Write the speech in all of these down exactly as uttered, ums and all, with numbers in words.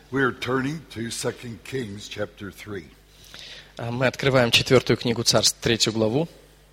We're turning to Second Kings chapter three. Мы открываем четвертую книгу Царств, третью главу.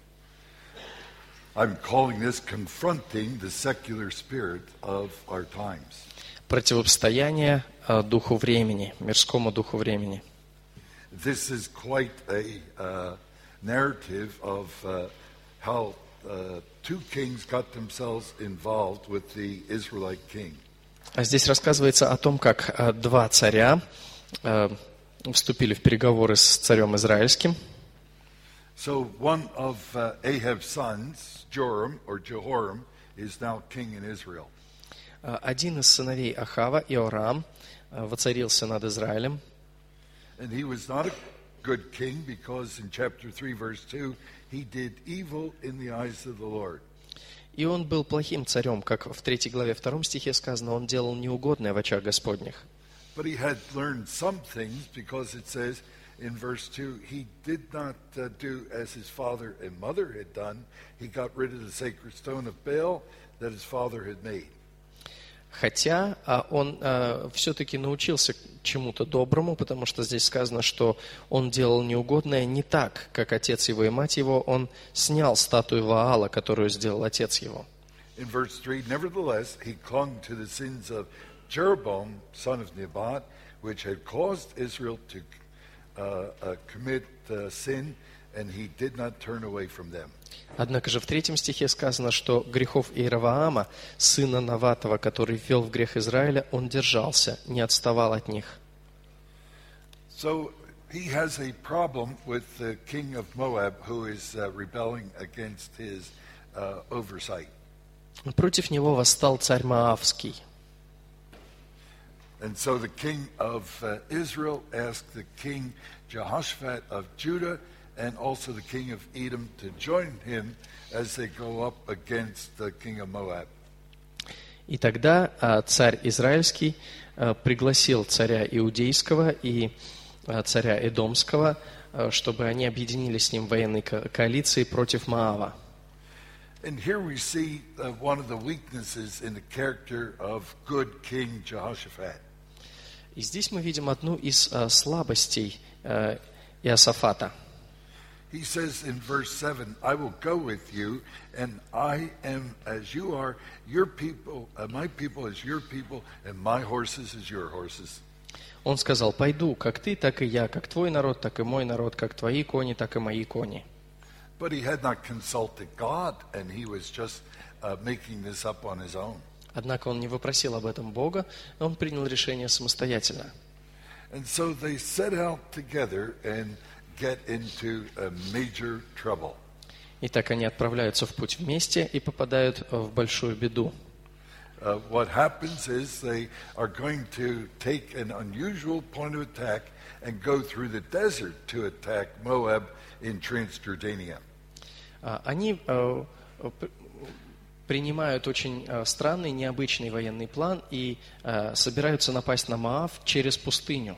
I'm calling this confronting the secular spirit of our times. Противостояние э, духу времени, мирскому духу времени. This is quite a uh, narrative of uh, how uh, two kings got themselves involved with the Israelite king. А здесь рассказывается о том, как э, два царя э, вступили в переговоры с царем израильским. So one of uh, Ahab's sons, Joram or Jehoram, is now king in Israel. Один из сыновей Ахава, Иорам, воцарился над Израилем. And he was not a good king because in chapter three, verse two, he did evil in the eyes of the Lord. И он был плохим царем, как в третьей главе втором стихе сказано, он делал неугодное в очах Господних. But he had learned some things because it says in verse two, he did not uh, do as his father and mother had done. He got rid of the sacred stone of Baal that his father had made. Хотя он э, все-таки научился чему-то доброму, потому что здесь сказано, что он делал неугодное не так, как отец его и мать его. Он снял статую Ваала, которую сделал отец его. In verse three, nevertheless, he clung to the sins of Jeroboam, son of Nebat, which had caused Israel to uh, uh, commit uh, sin, and he did not turn away from them. Однако же в третьем стихе сказано, что грехов Иеровоама, сына Наватова, который ввел в грех Израиля, он держался, не отставал от них. So he has a problem with the king of Moab who is uh, rebelling against his uh, oversight. Против него восстал царь Моавский. And so the king of uh, Israel asked the king Jehoshaphat of Judah and also the king of Edom to join him as they go up against the king of Moab. И тогда а, царь израильский а, пригласил царя иудейского и а, царя эдомского, а, чтобы они объединились с ним в военной ко- коалиции против Моава. And here we see uh, one of the weaknesses in the character of good King Jehoshaphat. И здесь мы видим одну из а, слабостей а, Иосафата. He says in verse seven, I will go with you, and I am as you are, your people, uh, my people as your people, and my horses as your horses. Он сказал, пойду, как ты, так и я, как твой народ, так и мой народ, как твои кони, так и мои кони. But he had not consulted God, and he was just uh, making this up on his own. Однако он не вопросил об этом Бога, он принял решение самостоятельно. And so they set out together and get into a major trouble. И так они отправляются в путь вместе и попадают в большую беду. Uh, what happens is they are going to take an unusual point of attack and go through the desert to attack Moab in Transjordania. Они э, принимают очень э, странный, необычный военный план и э, собираются напасть на Моав через пустыню.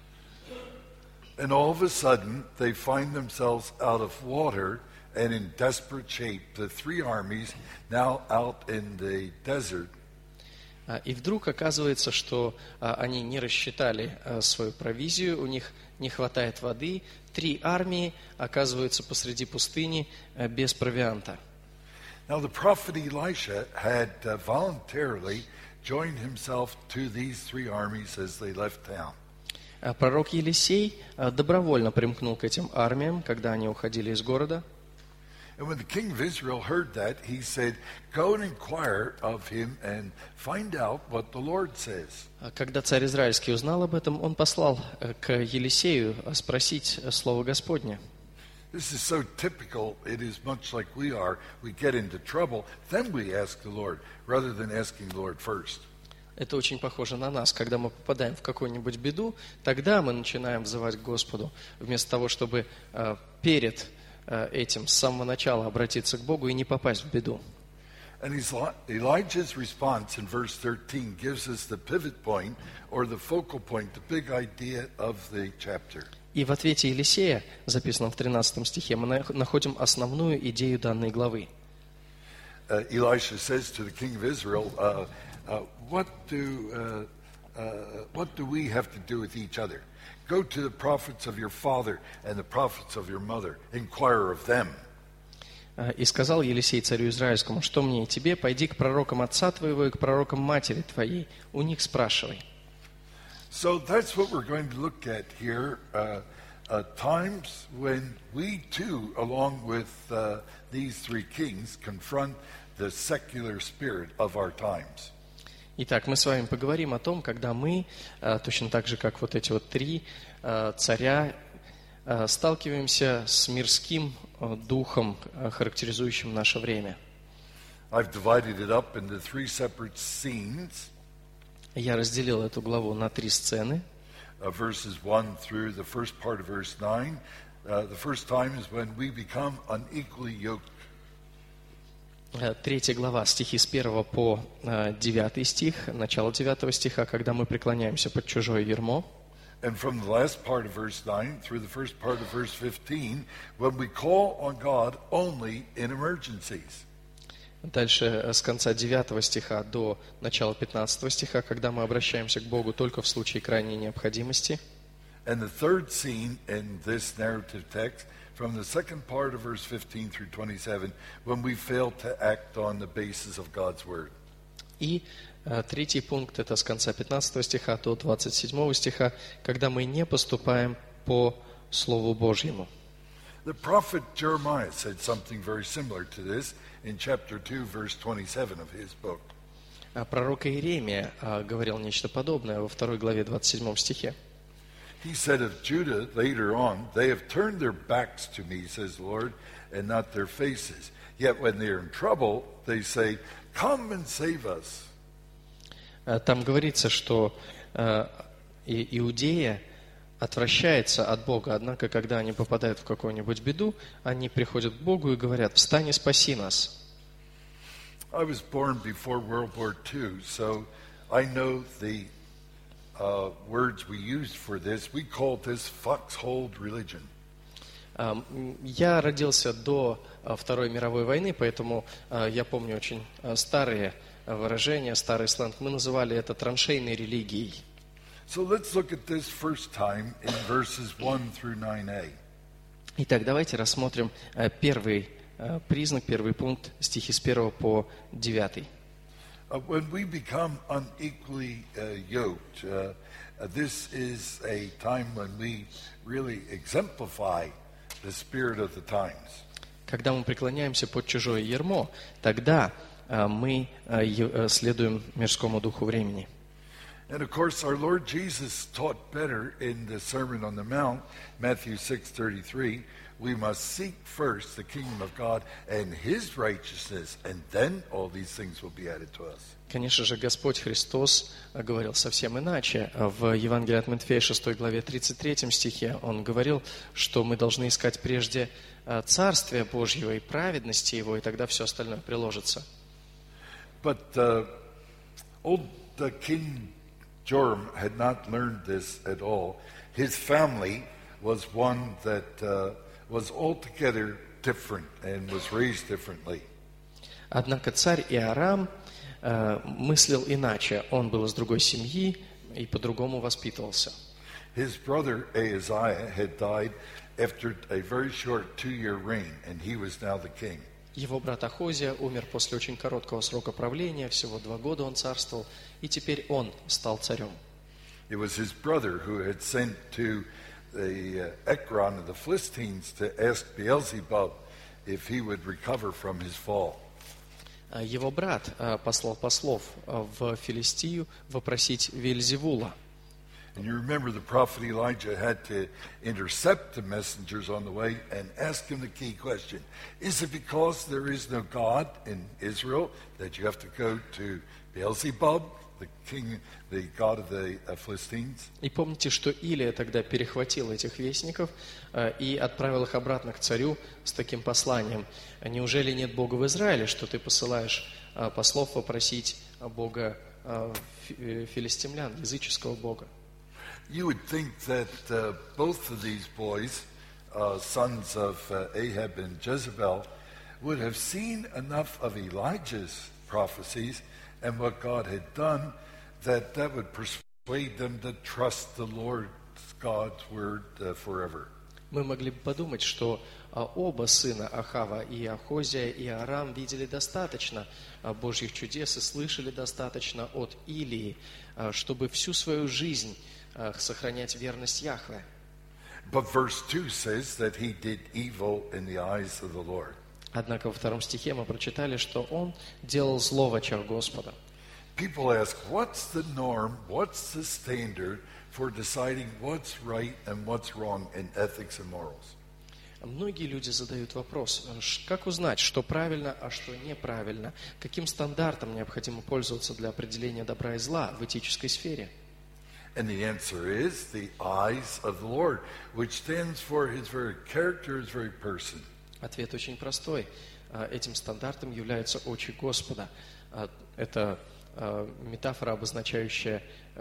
And all of a sudden, they find themselves out of water and in desperate shape. The three armies now out in the desert. И вдруг оказывается, что они не рассчитали свою провизию, у них не хватает воды. Три армии оказываются посреди пустыни без провианта. Now the prophet Elisha had uh, voluntarily joined himself to these three armies as they left town. Пророк Елисей добровольно примкнул к этим армиям, когда они уходили из города. And when the king of Israel heard that, he said, "Go and inquire of him and find out what the Lord says." Когда царь израильский узнал об этом, он послал к Елисею спросить слово Господне. This is so typical. It is much like we are. We get into trouble, then we ask the Lord, rather than asking the Lord first. Это очень похоже на нас. Когда мы попадаем в какую-нибудь беду, тогда мы начинаем взывать к Господу, вместо того, чтобы э, перед э, этим с самого начала обратиться к Богу и не попасть в беду. And Elijah's response in verse thirteen gives us the pivot point, or the focal point, the big idea of the chapter. И в ответе Елисея, записанном в тринадцатом стихе, мы находим основную идею данной главы. Uh, Elisha says to the king of Israel, uh, uh, what do uh, uh, what do we have to do with each other? Go to the prophets of your father and the prophets of your mother. Inquire of them. И сказал Елисей царю Израильскому: что мне и тебе, пойди к пророкам отца твоего и к пророкам матери твоей, у них спрашивай. So that's what we're going to look at here. Uh, uh, times when we too, along with uh, these three kings, confront the secular spirit of our times. Итак, мы с вами поговорим о том, когда мы, точно так же, как вот эти вот три царя, сталкиваемся с мирским духом, характеризующим наше время. I've divided it up into three separate scenes. Я разделил эту главу на три сцены. Uh, verses one through the first part of verse nine. Uh, the first time is when we become unequally yoked. Третья глава, стихи с первого по девятый стих, начало девятого стиха, когда мы преклоняемся под чужое ярмо. And from the last part of verse nine through the first part of verse fifteen, when we call on God only in emergencies. Дальше с конца девятого стиха до начала пятнадцатого стиха, когда мы обращаемся к Богу только в случае крайней необходимости. And the third scene in this narrative text, from the second part of verse fifteen through twenty-seven, when we fail to act on the basis of God's word. И э, третий пункт, это с конца пятнадцатого стиха до двадцать седьмого стиха, когда мы не поступаем по Слову Божьему. The prophet Jeremiah said something very similar to this in chapter two, verse twenty-seven of his book. А пророк Иеремия э, говорил нечто подобное во второй главе двадцать седьмом стихе. He said of Judah later on, they have turned their backs to me, says the Lord, and not their faces. Yet when they are in trouble, they say, come and save us. Там говорится, что э, Иудея отвращается от Бога, однако, когда они попадают в какую-нибудь беду, они приходят к Богу и говорят: встань и спаси нас. I was born before World War Two, so I know the Uh, words we used for this. We called this foxhole religion. Я родился до Второй мировой войны, поэтому я помню очень старые выражения, старый сленг. Мы называли это траншейной религией. So let's look at this first time in verses one through nine a. Итак, давайте рассмотрим первый признак, первый пункт, стихи с первого по девятый. Uh, when we become unequally uh, yoked, uh, uh, this is a time when we really exemplify the spirit of the times. Когда мы преклоняемся под чужое ярмо, тогда uh, мы uh, следуем мирскому духу времени. And of course, our Lord Jesus taught better in the Sermon on the Mount, Matthew six thirty-three. We must seek first the kingdom of God and His righteousness, and then all these things will be added to us. Конечно же, Господь Христос говорил совсем иначе. В Евангелии от Матфея шестой главе тридцать третьем стихе Он говорил, что мы должны искать прежде Царствия Божьего и праведности Его, и тогда все остальное приложится. But uh, old uh, King Joram had not learned this at all. His family was one that uh, was altogether different and was raised differently. Однако царь Иорам э, мыслил иначе. Он был из другой семьи и по-другому воспитывался. His brother Ahaziah had died after a very short two-year reign, and he was now the king. Его брат Ахозия умер после очень короткого срока правления, всего два года он царствовал, и теперь он стал царем. It was his brother who had sent to the uh, Ekron of the Philistines to ask Beelzebub if he would recover from his fall. Его брат послал послов в Филистию вопросить Вельзевула. And you remember the prophet Elijah had to intercept the messengers on the way and ask him the key question. Is it because there is no God in Israel that you have to go to Beelzebub, the king, the god of the Philistines? И помните, что Илия тогда перехватил этих вестников и отправил их обратно к царю с таким посланием. Неужели нет Бога в Израиле, что ты посылаешь послов попросить Бога филистимлян, языческого Бога? You would think that uh, both of these boys, uh, sons of uh, Ahab and Jezebel, would have seen enough of Elijah's prophecies and what God had done that that would persuade persuade them to trust the Lord God's word uh, forever. Мы могли бы подумать, что а, оба сына Ахава, и Ахозия, и Арам, видели достаточно а, Божьих чудес и слышали достаточно от Илии, а, чтобы всю свою жизнь а, сохранять верность Яхве. But verse two says that he did evil in the eyes of the Lord. Однако во втором стихе мы прочитали, что он делал зло в очах Господа. People ask, what's the norm, what's the standard for deciding what's right and what's wrong in ethics and morals? Многие люди задают вопрос, как узнать, что правильно, а что неправильно, каким стандартом необходимо пользоваться для определения добра и зла в этической сфере. And the answer is the eyes of the Lord, which stands for his very character, his very person. Ответ очень простой. Этим стандартом являются очи Господа. Это метафора, обозначающая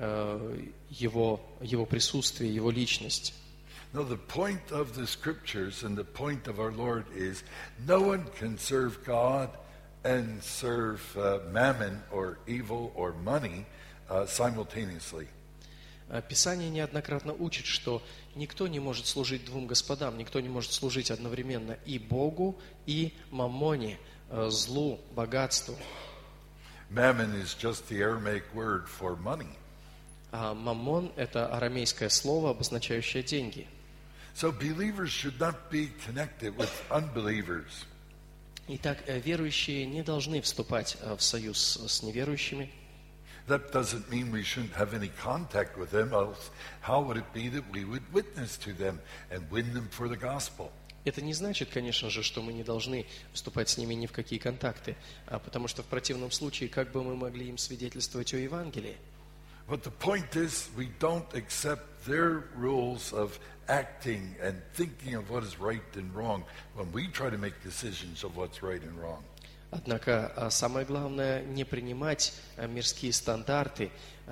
его, его присутствие, его личность. Now, the point of the scriptures and the point of our Lord is no one can serve God and serve uh, mammon or evil or money uh, simultaneously. Писание неоднократно учит, что никто не может служить двум господам, никто не может служить одновременно и Богу, и маммоне, злу, богатству. Mammon is just the Aramaic word for money. А маммон – это арамейское слово, обозначающее деньги. So believers should not be connected with unbelievers. Итак, верующие не должны вступать в союз с неверующими. That doesn't mean we shouldn't have any contact with them, else how would it be that we would witness to them and win them for the gospel? Это не значит, конечно же, что мы не должны вступать с ними ни в какие контакты, потому что в противном случае, как бы мы могли им свидетельствовать о Евангелии? But the point is, we don't accept their rules of acting and thinking of what is right and wrong when we try to make decisions of what's right and wrong. Однако самое главное не принимать мирские стандарты,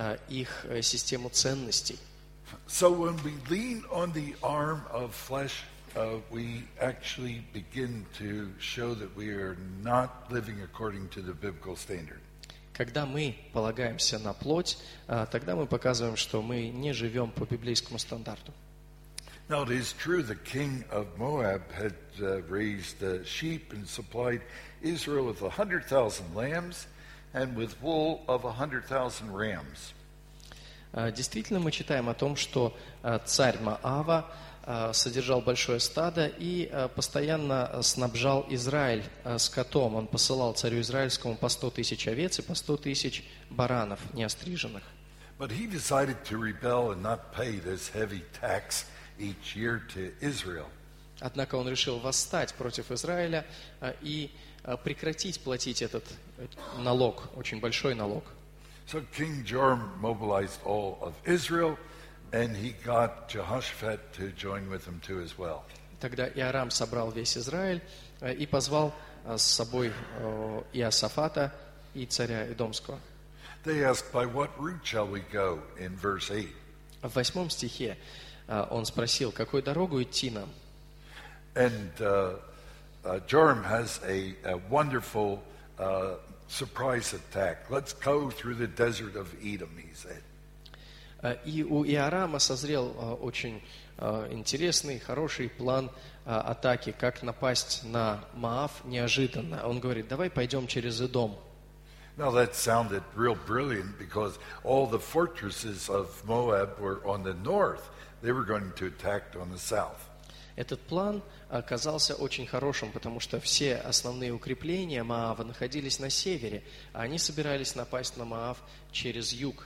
их систему ценностей. So when we lean on the arm of flesh, uh, we actually begin to show that we are not living according to the biblical standard. Когда мы полагаемся на плоть, тогда мы показываем, что мы не живем по библейскому стандарту. Now, it is true the king of Moab had uh, raised uh, sheep and supplied Israel with a hundred thousand lambs and with wool of a hundred thousand rams. Действительно, мы читаем о том, что царь Моава содержал большое стадо и постоянно снабжал Израиль скотом. Он посылал царю израильскому по сто тысяч овец и по сто тысяч баранов неостриженных. But he decided to rebel and not pay this heavy tax each year to Israel. Однако он решил восстать против Израиля и прекратить платить этот налог, очень большой налог. So King Joram mobilized all of Israel, and he got Jehoshaphat to join with him too as well. Тогда Иорам собрал весь Израиль и позвал с собой Иосафата и царя Эдомского. They asked, by what route shall we go, in verse eight. В восьмом стихе он спросил, какой дорогу идти нам? And uh, uh, Joram has a, a wonderful uh, surprise attack. Let's go through the desert of Edom, he said. И у Иорама созрел очень интересный, хороший план атаки, как напасть на Моав неожиданно. Он говорит, давай пойдем через Эдом. Now that sounded real brilliant because all the fortresses of Moab were on the north. They were going to attack on the south. Этот план оказался очень хорошим, потому что все основные укрепления Моава находились на севере, а они собирались напасть на Моав через юг.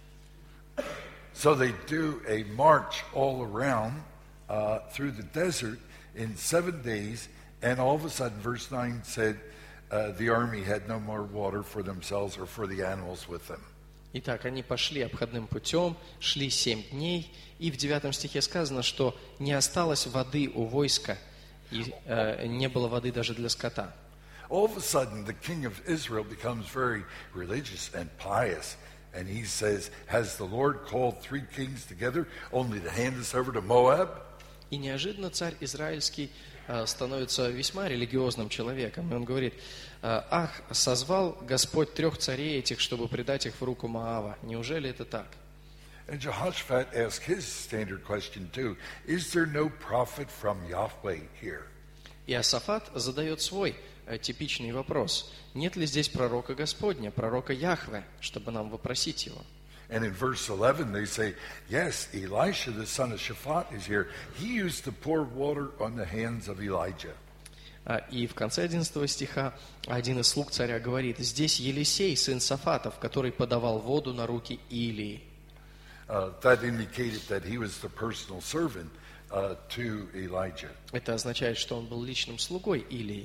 So they do a march all around uh, through the desert in seven days, and all of a sudden, verse nine said, uh, the army had no more water for themselves or for the animals with them. Итак, они пошли обходным путем, шли семь дней, и в девятом стихе сказано, что не осталось воды у войска, и э, не было воды даже для скота. All of a sudden, the king of Israel becomes very religious and pious, and he says, has the Lord called three kings together only to hand us over to Moab? И неожиданно царь израильский э, становится весьма религиозным человеком, и он говорит, ах, созвал Господь трех царей этих, чтобы предать их в руку Моава. Неужели это так? And Jehoshaphat asked his standard question too. Is there no prophet from Yahweh here? Иосафат задает свой э, типичный вопрос. Нет ли здесь пророка Господня, пророка Яхве, чтобы нам вопросить его? And in verse eleven they say, yes, Elisha the son of Shaphat is here. He used to pour water on the hands of Elijah. А, И в конце одиннадцатого стиха один из слуг царя говорит, здесь Елисей, сын Сафатов, который подавал воду на руки Илии. Uh, that indicated that he was the personal servant uh, to Elijah. Это означает, что он был личным слугой Илии.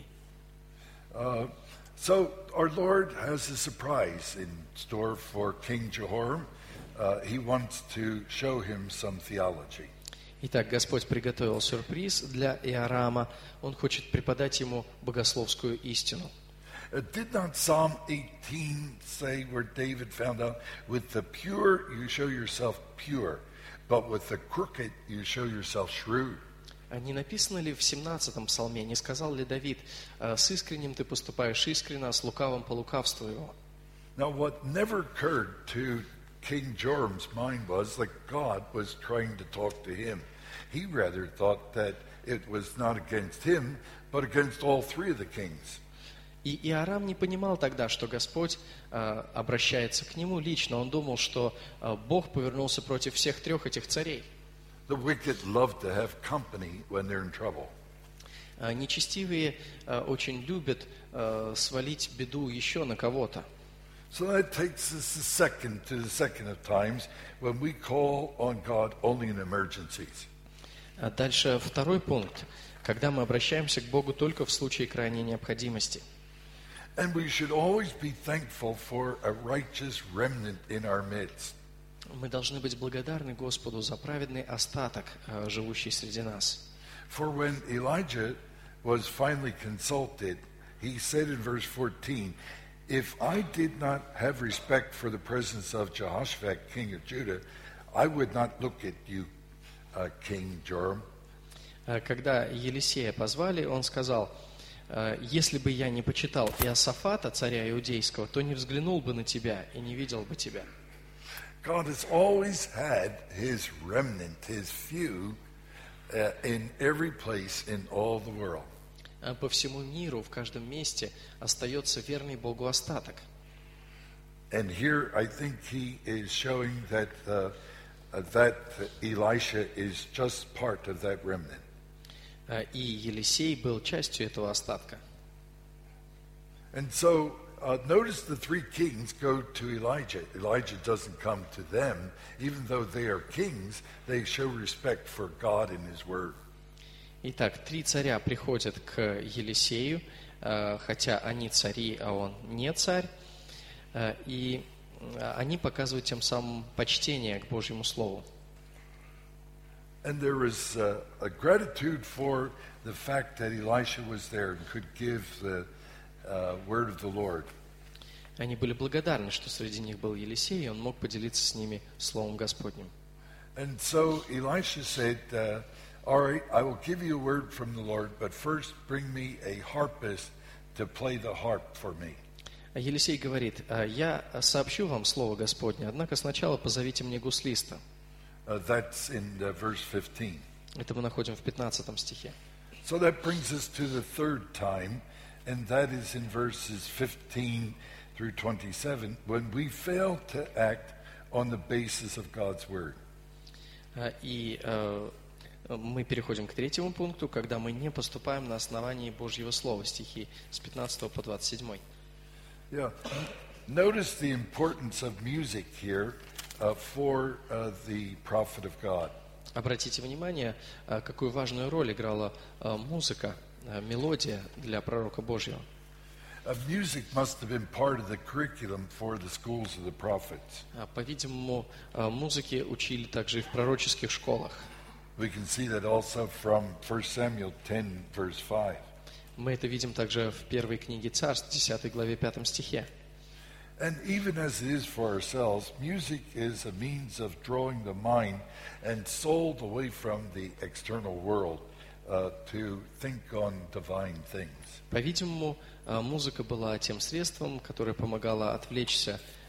Uh, so our Lord has a surprise in store for King Jehoram. Uh, he wants to show him some theology. Итак, Господь приготовил сюрприз для Иорама. Он хочет преподать ему богословскую истину. Uh, did not Psalm eighteen say where David found out, with the pure you show yourself pure, but with the crooked you show yourself shrewd? А не написано ли в семнадцатом псалме, не сказал ли Давид, с искренним ты поступаешь искренно, а с лукавым по лукавству его? Now what never occurred to King Joram's mind was that God was trying to talk to him. He rather thought that it was not against him, but against all three of the kings. И Иорам не понимал тогда, что Господь э, обращается к нему лично. Он думал, что э, Бог повернулся против всех трех этих царей. The wicked love to have company when they're in trouble. Э, нечестивые э, очень любят э, свалить беду еще на кого-то. So that takes us the second to the second of times when we call on God only in emergencies. А дальше второй пункт, когда мы обращаемся к Богу только в случае крайней необходимости. And we should always be thankful for a righteous remnant in our midst. Мы должны быть благодарны Господу за праведный остаток, э, живущий среди нас. For when Elijah was finally consulted, he said in verse fourteen, if I did not have respect for the presence of Jehoshaphat, king of Judah, I would not look at you, uh, King Joram. Э, Когда Елисея позвали, он сказал, «Э, если бы я не почитал Иосафата, царя иудейского, то не взглянул бы на тебя и не видел бы тебя». God has always had his remnant, his few, uh, in every place in all the world. Э, По всему миру, в каждом месте остается верный Богу остаток. And here I think he is showing that uh, uh, that Elisha is just part of that remnant. Э, И Елисей был частью этого остатка. And so uh, notice the three kings go to Elijah. Elijah doesn't come to them. Even though they are kings, they show respect for God and his word. Итак, три царя приходят к Елисею, э, хотя они цари, а он не царь, э, и э, они показывают тем самым почтение к Божьему Слову. And there was uh, a gratitude for the fact that Elisha was there and could give the uh, word of the Lord. Они были благодарны, что среди них был Елисей, и он мог поделиться с ними Словом Господним. And so Elisha said, uh, all right, I will give you a word from the Lord, but first bring me a harpist to play the harp for me. А Елисей говорит, «А я сообщу вам Слово Господне, однако сначала позовите мне гуслиста». Uh, that's in uh, verse fifteen. Это мы находим в пятнадцатом стихе. So that brings us to the third time, and that is in verses fifteen through twenty-seven, when we fail to act on the basis of God's word. А, И э, мы переходим к третьему пункту, когда мы не поступаем на основании Божьего Слова, стихи с пятнадцатого по двадцать седьмой. Yeah. Notice the importance of music here uh, for uh, the prophet of God. Обратите внимание, э, какую важную роль играла э, музыка, э, мелодия для пророка Божьего. Uh, music must have been part of the curriculum for the schools of the prophets. А, По-видимому, э, музыке учили также и в пророческих школах. We can see that also from First Samuel ten, verse five. Мы это видим также в первой книге Царств, десятой главе, пятом стихе. And even as it is for ourselves, music is a means of drawing the mind and soul away from the external world uh, to think on divine things. По-видимому, э, музыка была тем средством, которое помогало отвлечься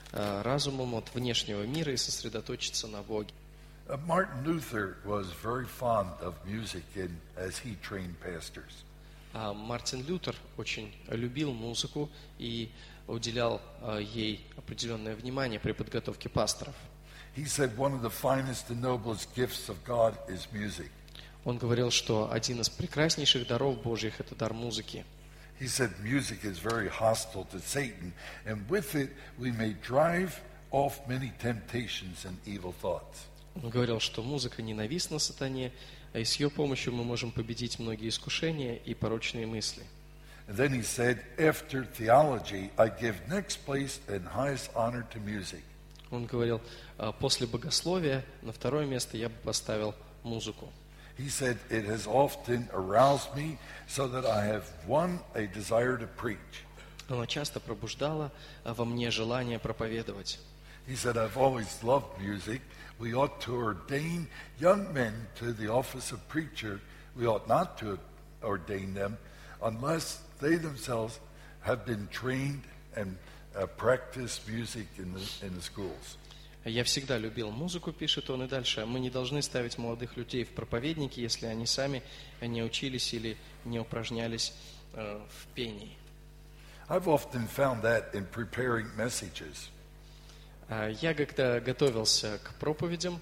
э, разумом от внешнего мира и сосредоточиться на Боге. Uh, Martin Luther was very fond of music in, as he trained pastors. А Мартин Лютер очень любил музыку и уделял э, ей определенное внимание при подготовке пасторов. He said one of the finest and noblest gifts of God is music. Он говорил, что один из прекраснейших даров Божьих – это дар музыки. He said music is very hostile to Satan, and with it we may drive off many temptations and evil thoughts. Он говорил, что музыка ненавистна сатане, а и с ее помощью мы можем победить многие искушения и порочные мысли. And then he said, after theology, I give next place and highest honor to music. Он говорил, «А после богословия на второе место я бы поставил музыку». He said, it has often aroused me so that I have one, a desire to preach. Она часто пробуждала а, во мне желание проповедовать. He said, I've always loved music. We ought to ordain young men to the office of preacher. We ought not to ordain them unless they themselves have been trained and uh, practiced music in the, in the schools. «Я всегда любил музыку», пишет он и дальше. «Мы не должны ставить молодых людей в проповедники, если они сами не учились или не упражнялись э, в пении». I've often found that in preparing messages. А я, когда готовился к проповедям,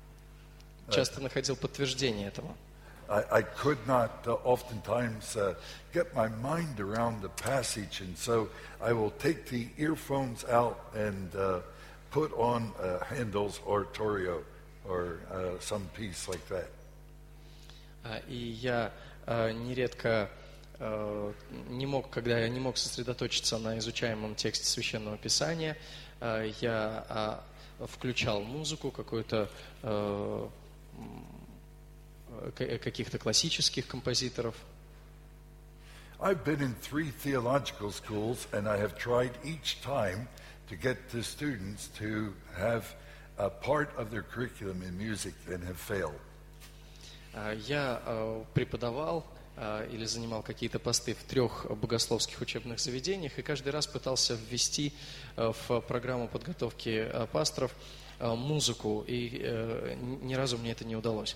часто находил подтверждение этого. I, I could not uh, oftentimes uh, get my mind around the passage, and so I will take the earphones out and uh, put on uh, Handel's oratorio or uh, some piece like that. А, И я а, нередко а, не мог, когда я не мог сосредоточиться на изучаемом тексте Священного Писания, а, я а, включал музыку, какую-то а, к- каких-то классических композиторов. I've been in three theological schools, and I have tried each time to get the students to have a part of their curriculum in music and have failed. А, Я а, преподавал а, или занимал какие-то посты в трех богословских учебных заведениях и каждый раз пытался ввести а, в программу подготовки а, пасторов а, музыку, и э, ни разу мне это не удалось.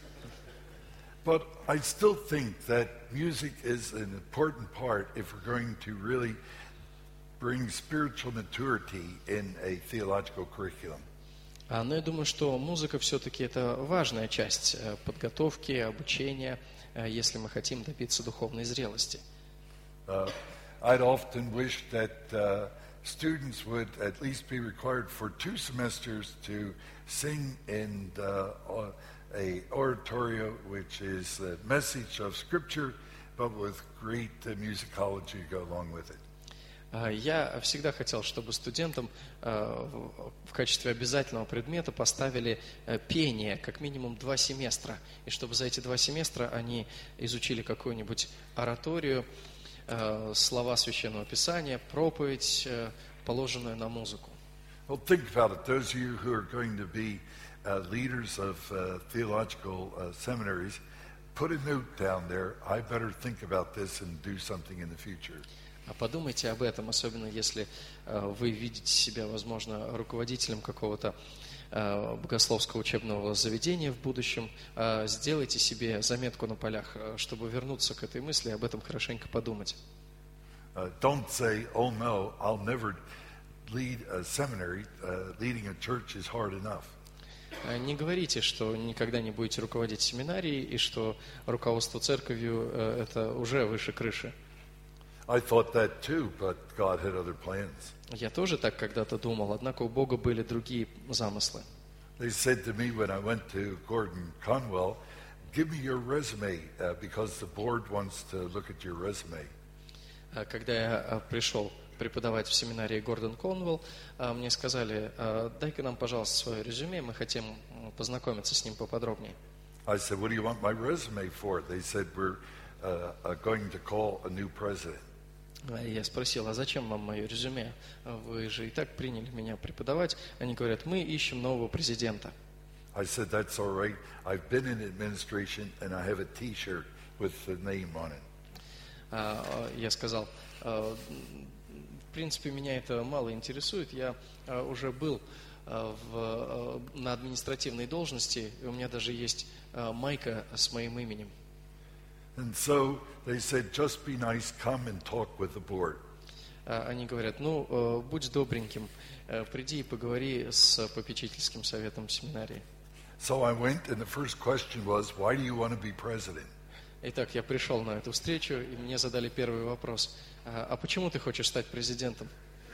But I still think that music is an important part if we're going to really bring spiritual maturity in a theological curriculum. А, Но я думаю, что музыка все-таки это важная часть э, подготовки, обучения, э, если мы хотим добиться духовной зрелости. Uh, I'd often wish that uh, students would at least be required for two semesters to sing in uh, a oratorio, which is a message of Scripture, but with great uh, musicology to go along with it. А, Я всегда хотел, чтобы студентам э, в в качестве обязательного предмета поставили э, пение как минимум два семестра, и чтобы за эти два семестра они изучили какую-нибудь ораторию, э, слова Священного Писания, проповедь, э, положенную на музыку. Well, think about it. Those of you who are going to be uh, leaders of uh, theological uh, seminaries, put a note down there. I better think about this and do something in the future. А подумайте об этом, особенно если э, вы видите себя, возможно, руководителем какого-то э, богословского учебного заведения в будущем. Э, Сделайте себе заметку на полях, э, чтобы вернуться к этой мысли и об этом хорошенько подумать. Uh, don't say, oh no, I'll never lead a seminary. Uh, leading a church is hard enough. Э, Не говорите, что никогда не будете руководить семинарией и что руководство церковью э, это уже выше крыши. I thought that too, but God had other plans. Я тоже так когда-то думал, однако у Бога были другие замыслы. They said to me when I went to Gordon Conwell, give me your resume uh, because the board wants to look at your resume. А Когда я а, пришел преподавать в семинарии Гордон Конвелл, а, мне сказали, а, дай-ка нам, пожалуйста, свое резюме, мы хотим м, познакомиться с ним поподробнее. I said, what do you want my resume for? They said, we're uh, uh, going to call a new president. А Я спросил, а зачем вам мое резюме? Вы же и так приняли меня преподавать. Они говорят, мы ищем нового президента. I said, that's all right. I've been in administration and I have a T-shirt with the name on it. А, Я сказал, «А, принципе, меня это мало интересует. Я а, уже был а, в, а, на административной должности, и у меня даже есть а, майка с моим именем. And so they said, just be nice, come and talk with the board. А, они говорят, ну, э, будь добреньким, э, приди и поговори с попечительским советом семинарии. So I went, and the first question was, why do you want to be president? Итак, я пришел на эту встречу, и мне задали первый вопрос. А, а почему ты хочешь стать президентом?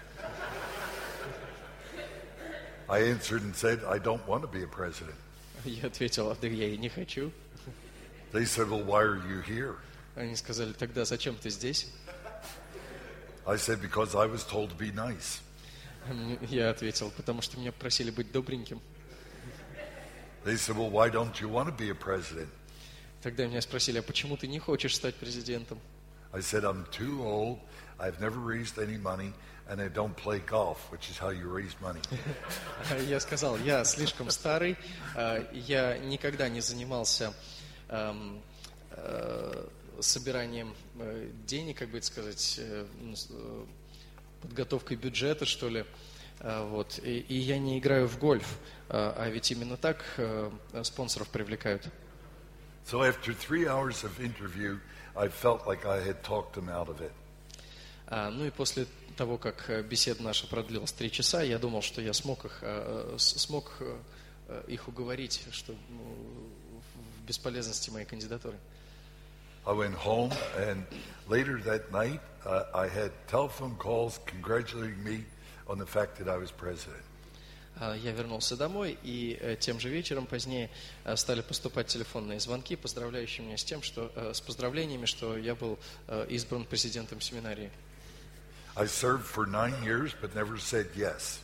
I answered and said, I don't want to be a president. Я ответил, да я и не хочу. They said, well, why are you here? Они сказали, тогда зачем ты здесь? I said, because I was told to be nice. Я ответил, потому что меня просили быть добреньким. They said, well, why don't you want to be a president? Тогда меня спросили, а почему ты не хочешь стать президентом? I said, I'm too old, I've never raised any money, and I don't play golf, which is how you raise money. Я сказал, я слишком старый, я никогда не занимался эм, э, собиранием э, денег, как бы это сказать, э, э, подготовкой бюджета, что ли. Э, вот. И, и я не играю в гольф, э, а ведь именно так э, спонсоров привлекают. So after three hours of interview, I felt like I had talked them out of it. А, ну и после того, как беседа наша продлилась три часа, я думал, что я смог их, э, смог э, их уговорить, что ну, в бесполезности моей кандидатуры. I went home, and later that night, uh, I had telephone calls congratulating me on the fact that I was president. Я вернулся домой, и тем же вечером позднее стали поступать телефонные звонки, поздравляющие меня с тем, что с поздравлениями, что я был избран президентом семинарии. I served for nine years, but never said yes.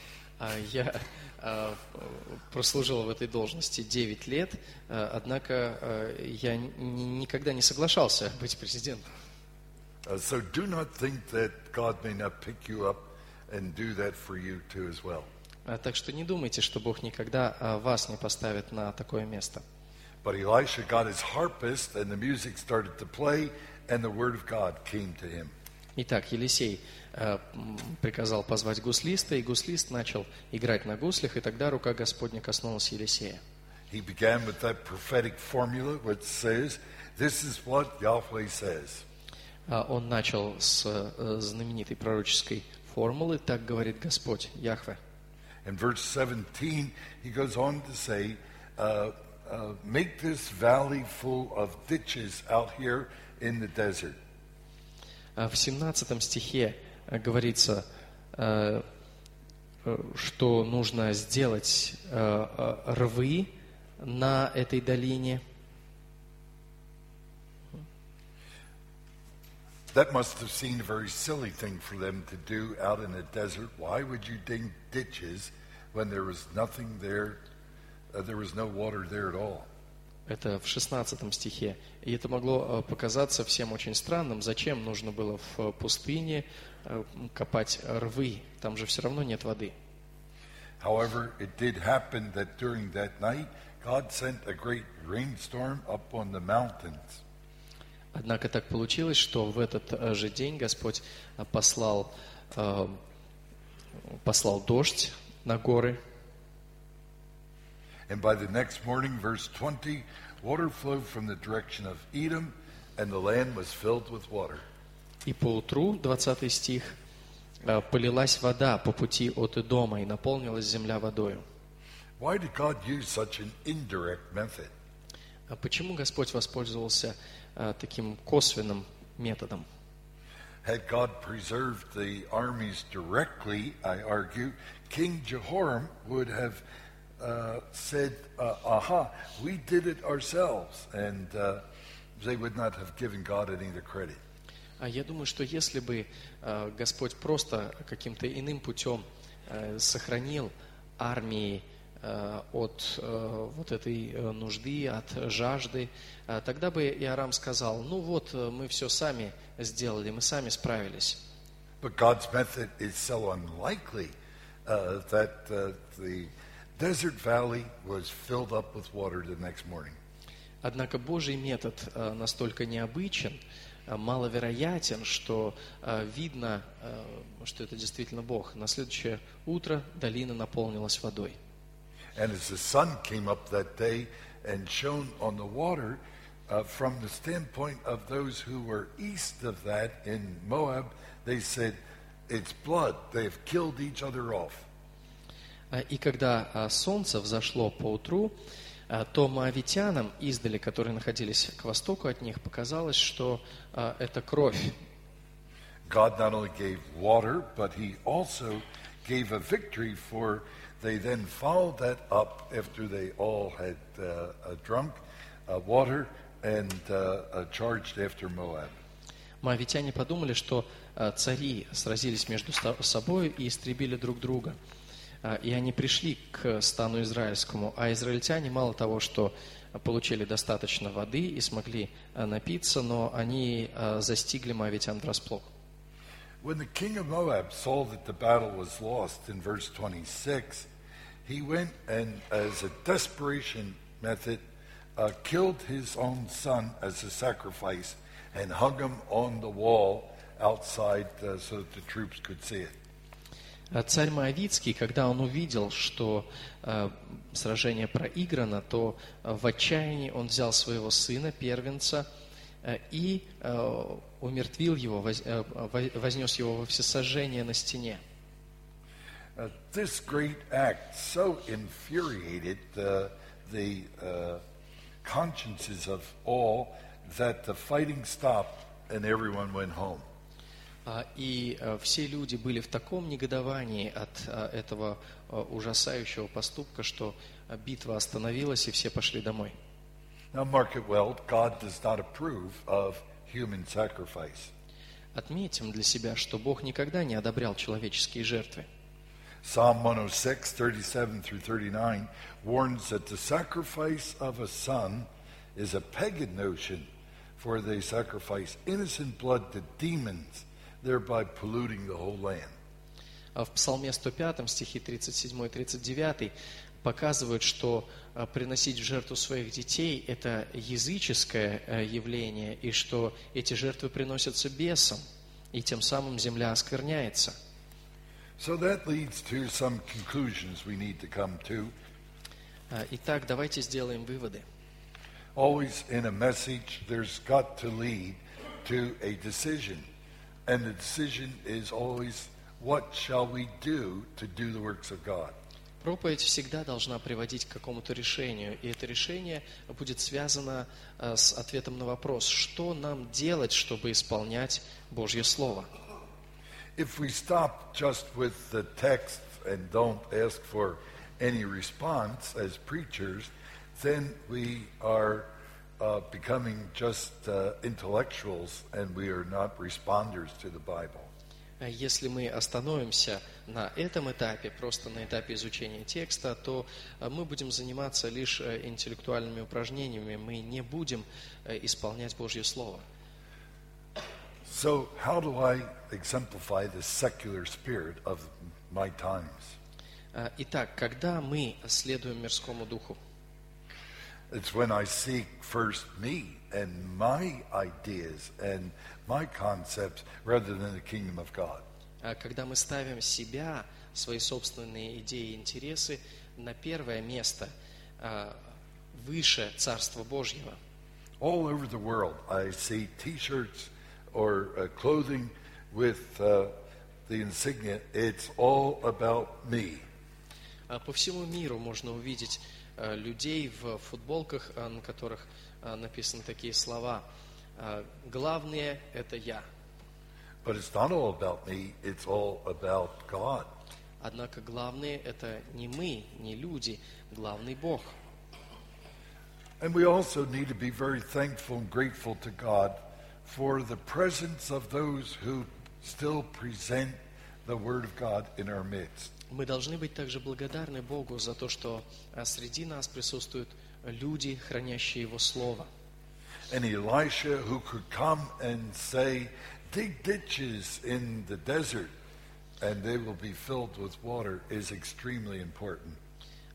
Я прослужил в этой должности девять лет, однако я никогда не соглашался быть президентом. So do not think that God may not pick you up and do that for you too as well. Так что не думайте, что Бог никогда вас не поставит на такое место. But Elisha got his harpist, and the music started to play, and the word of God came to him. Итак, Елисей э, приказал позвать гуслиста, и гуслист начал играть на гуслях, и тогда рука Господня коснулась Елисея. He began with that prophetic formula which says, "This is what Yahweh says." Он начал с э, знаменитой пророческой формулы, так говорит Господь, Яхве. In verse seventeen, he goes on to say, uh, uh, make this valley full of ditches out here in the desert. В семнадцатом стихе говорится, что нужно сделать рвы на этой долине. That must have seemed a very silly thing for them to do out in the desert. Why would you dig ditches when there was nothing there, uh, there was no water there at all? Это в шестнадцатом стихе. И это могло показаться всем очень странным. Зачем нужно было в пустыне копать рвы? Там же все равно нет воды. However, it did happen that during that night, God sent a great rainstorm up on the mountains. Однако так получилось, что в этот же день Господь послал, послал дождь на горы. And by the next morning, verse twenty, water flowed from the direction of Edom, and the land was filled with water. И поутру, двадцатый стих, полилась вода по пути от Эдома, и наполнилась земля водою. Why did God use such an indirect method? А почему Господь воспользовался а, таким косвенным методом? Had God preserved the armies directly, I argue, King Jehoram would have uh, said, uh, aha, we did it ourselves, and uh, they would not have given God any of the credit. А я думаю, что если бы а, Господь просто каким-то иным путем а, сохранил армии а, от а, вот этой а, нужды, от жажды, а, тогда бы Иорам сказал, ну вот, мы все сами сделали, мы сами справились. But God's method is so unlikely uh, that uh, the desert valley was filled up with water the next morning. Однако Божий метод а, настолько необычен, а, маловероятен, что а, видно, а, что это действительно Бог. На следующее утро долина наполнилась водой. And as the sun came up that day and shone on the water, uh, from the standpoint of those who were east of that in Moab, they said, it's blood. They have killed each other off. А, И когда а, солнце взошло поутру, а, то моавитянам издали, которые находились к востоку от них, показалось, что а, это кровь. God not only gave water, but he also gave a victory, for they then followed that up after they all had uh, uh, drunk uh, water and uh, uh, charged after Moab. Моавитяне подумали, что а, цари сразились между ста- собой и истребили друг друга. А, И они пришли к стану израильскому, а израильтяне мало того, что получили достаточно воды и смогли а, напиться, но они а, застигли моавитян врасплох. When the king of Moab saw that the battle was lost, in verse twenty-six, he went and, as a desperation method, uh, killed his own son as a sacrifice and hung him on the wall outside uh, so that the troops could see it. А Царь Моавитский, когда он увидел, что э, сражение проиграно, то э, в отчаянии он взял своего сына, первенца, э, и э, умертвил его, воз, э, вознес его во всесожжение на стене. Uh, this great act so infuriated uh, the uh, consciences of all that the fighting stopped and everyone went home. А, И э, все люди были в таком негодовании от э, этого э, ужасающего поступка, что э, битва остановилась, и все пошли домой. Now mark it well, God does not approve of human sacrifice. Отметим для себя, что Бог никогда не одобрял человеческие жертвы. Psalm one oh six, thirty-seven through thirty-nine warns that the sacrifice of a son is a pagan notion, for they sacrifice innocent blood to demons, thereby polluting the whole land. А в Псалме сто пятом, стихи тридцать семь тридцать девять, показывают, что а, приносить в жертву своих детей – это языческое а, явление, и что эти жертвы приносятся бесам, и тем самым земля оскверняется. So that leads to some conclusions we need to come to. А, Итак, давайте сделаем выводы. Always in a message, there's got to lead to a decision. And the decision is always, what shall we do to do the works of God? Проповедь всегда должна приводить к какому-то решению, и это решение будет связано а, с ответом на вопрос, что нам делать, чтобы исполнять Божье Слово. If we stop just with the text and don't ask for any response as preachers, then we are uh, becoming just uh, intellectuals and we are not responders to the Bible. Если мы остановимся на этом этапе, просто на этапе изучения текста, то мы будем заниматься лишь интеллектуальными упражнениями, мы не будем исполнять Божье Слово. So how do I exemplify the secular spirit of my times? Итак, когда мы следуем мирскому духу? It's when I seek first me and my ideas and my concepts rather than the kingdom of God. Когда мы ставим себя, свои собственные идеи и интересы на первое место, выше Царства Божьего. All over the world I see T-shirts or uh, clothing with uh, the insignia, it's all about me. По всему миру можно увидеть людей в футболках, на которых написаны такие слова. Главное – это я. But it's not all about me, it's all about God. Однако главное – это не мы, не люди, главный Бог. And we also need to be very thankful and grateful to God for the presence of those who still present the Word of God in our midst. Мы должны быть также благодарны Богу за то, что среди нас присутствуют люди, хранящие Его Слово. And Elisha, who could come and say, dig ditches in the desert, and they will be filled with water, is extremely important.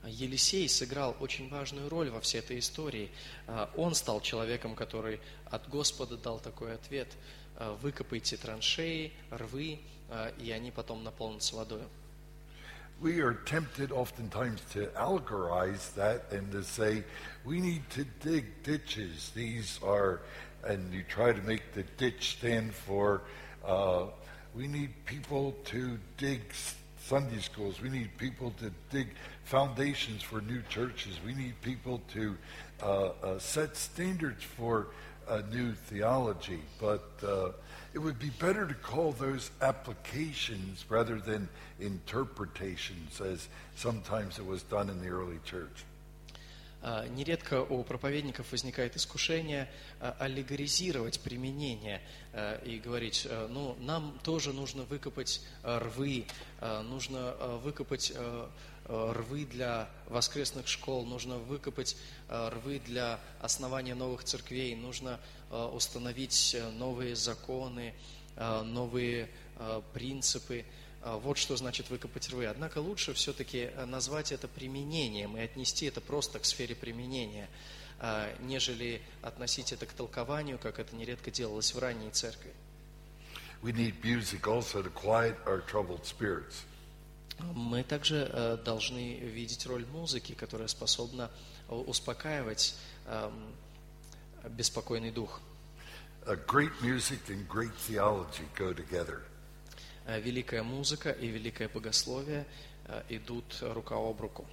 Елисей сыграл очень важную роль во всей этой истории. Он стал человеком, который от Господа дал такой ответ: выкопайте траншеи, рвы, и они потом наполнятся водой. We are tempted oftentimes to allegorize that and to say, we need to dig ditches. These are, and you try to make the ditch stand for, uh, we need people to dig Sunday schools. We need people to dig foundations for new churches. We need people to uh, uh, set standards for uh, new theology. But uh, it would be better to call those applications rather than interpretations, as sometimes it was done in the early church. Нередко у проповедников возникает искушение аллегоризировать применение и говорить: ну, нам тоже нужно выкопать рвы, нужно выкопать рвы для воскресных школ, нужно выкопать рвы для основания новых церквей, нужно установить новые законы, новые принципы. Вот что значит выкопать рвы. Однако лучше все-таки назвать это применением и отнести это просто к сфере применения, нежели относить это к толкованию, как это нередко делалось в ранней церкви. We need music also to quiet our troubled spirits. Мы также должны видеть роль музыки, которая способна успокаивать беспокойный дух. Great music and great theology go together. Великая музыка и великое богословие идут рука об руку.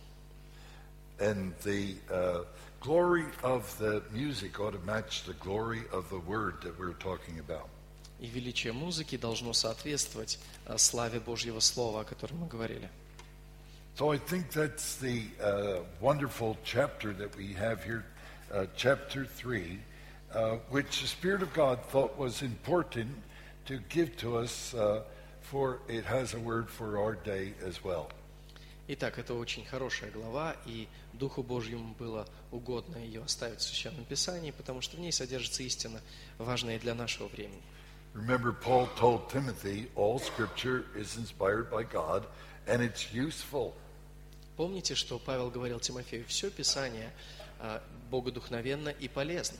And the uh, glory of the music ought to match the glory of the word that we're talking about. И величие музыки должно соответствовать славе Божьего Слова, о котором мы говорили. So I think that's the uh, wonderful chapter that we have here, uh, chapter three, uh, which the Spirit of God thought was important to give to us, uh, for it has a word for our day as well. Итак, это очень хорошая глава, и Духу Божьему было угодно ее оставить в Священном Писании, потому что в ней содержится истина, важная для нашего времени. Remember, Paul told Timothy, all scripture is inspired by God, and it's useful. Помните, что Павел говорил Тимофею: все Писание богодухновенно и полезно.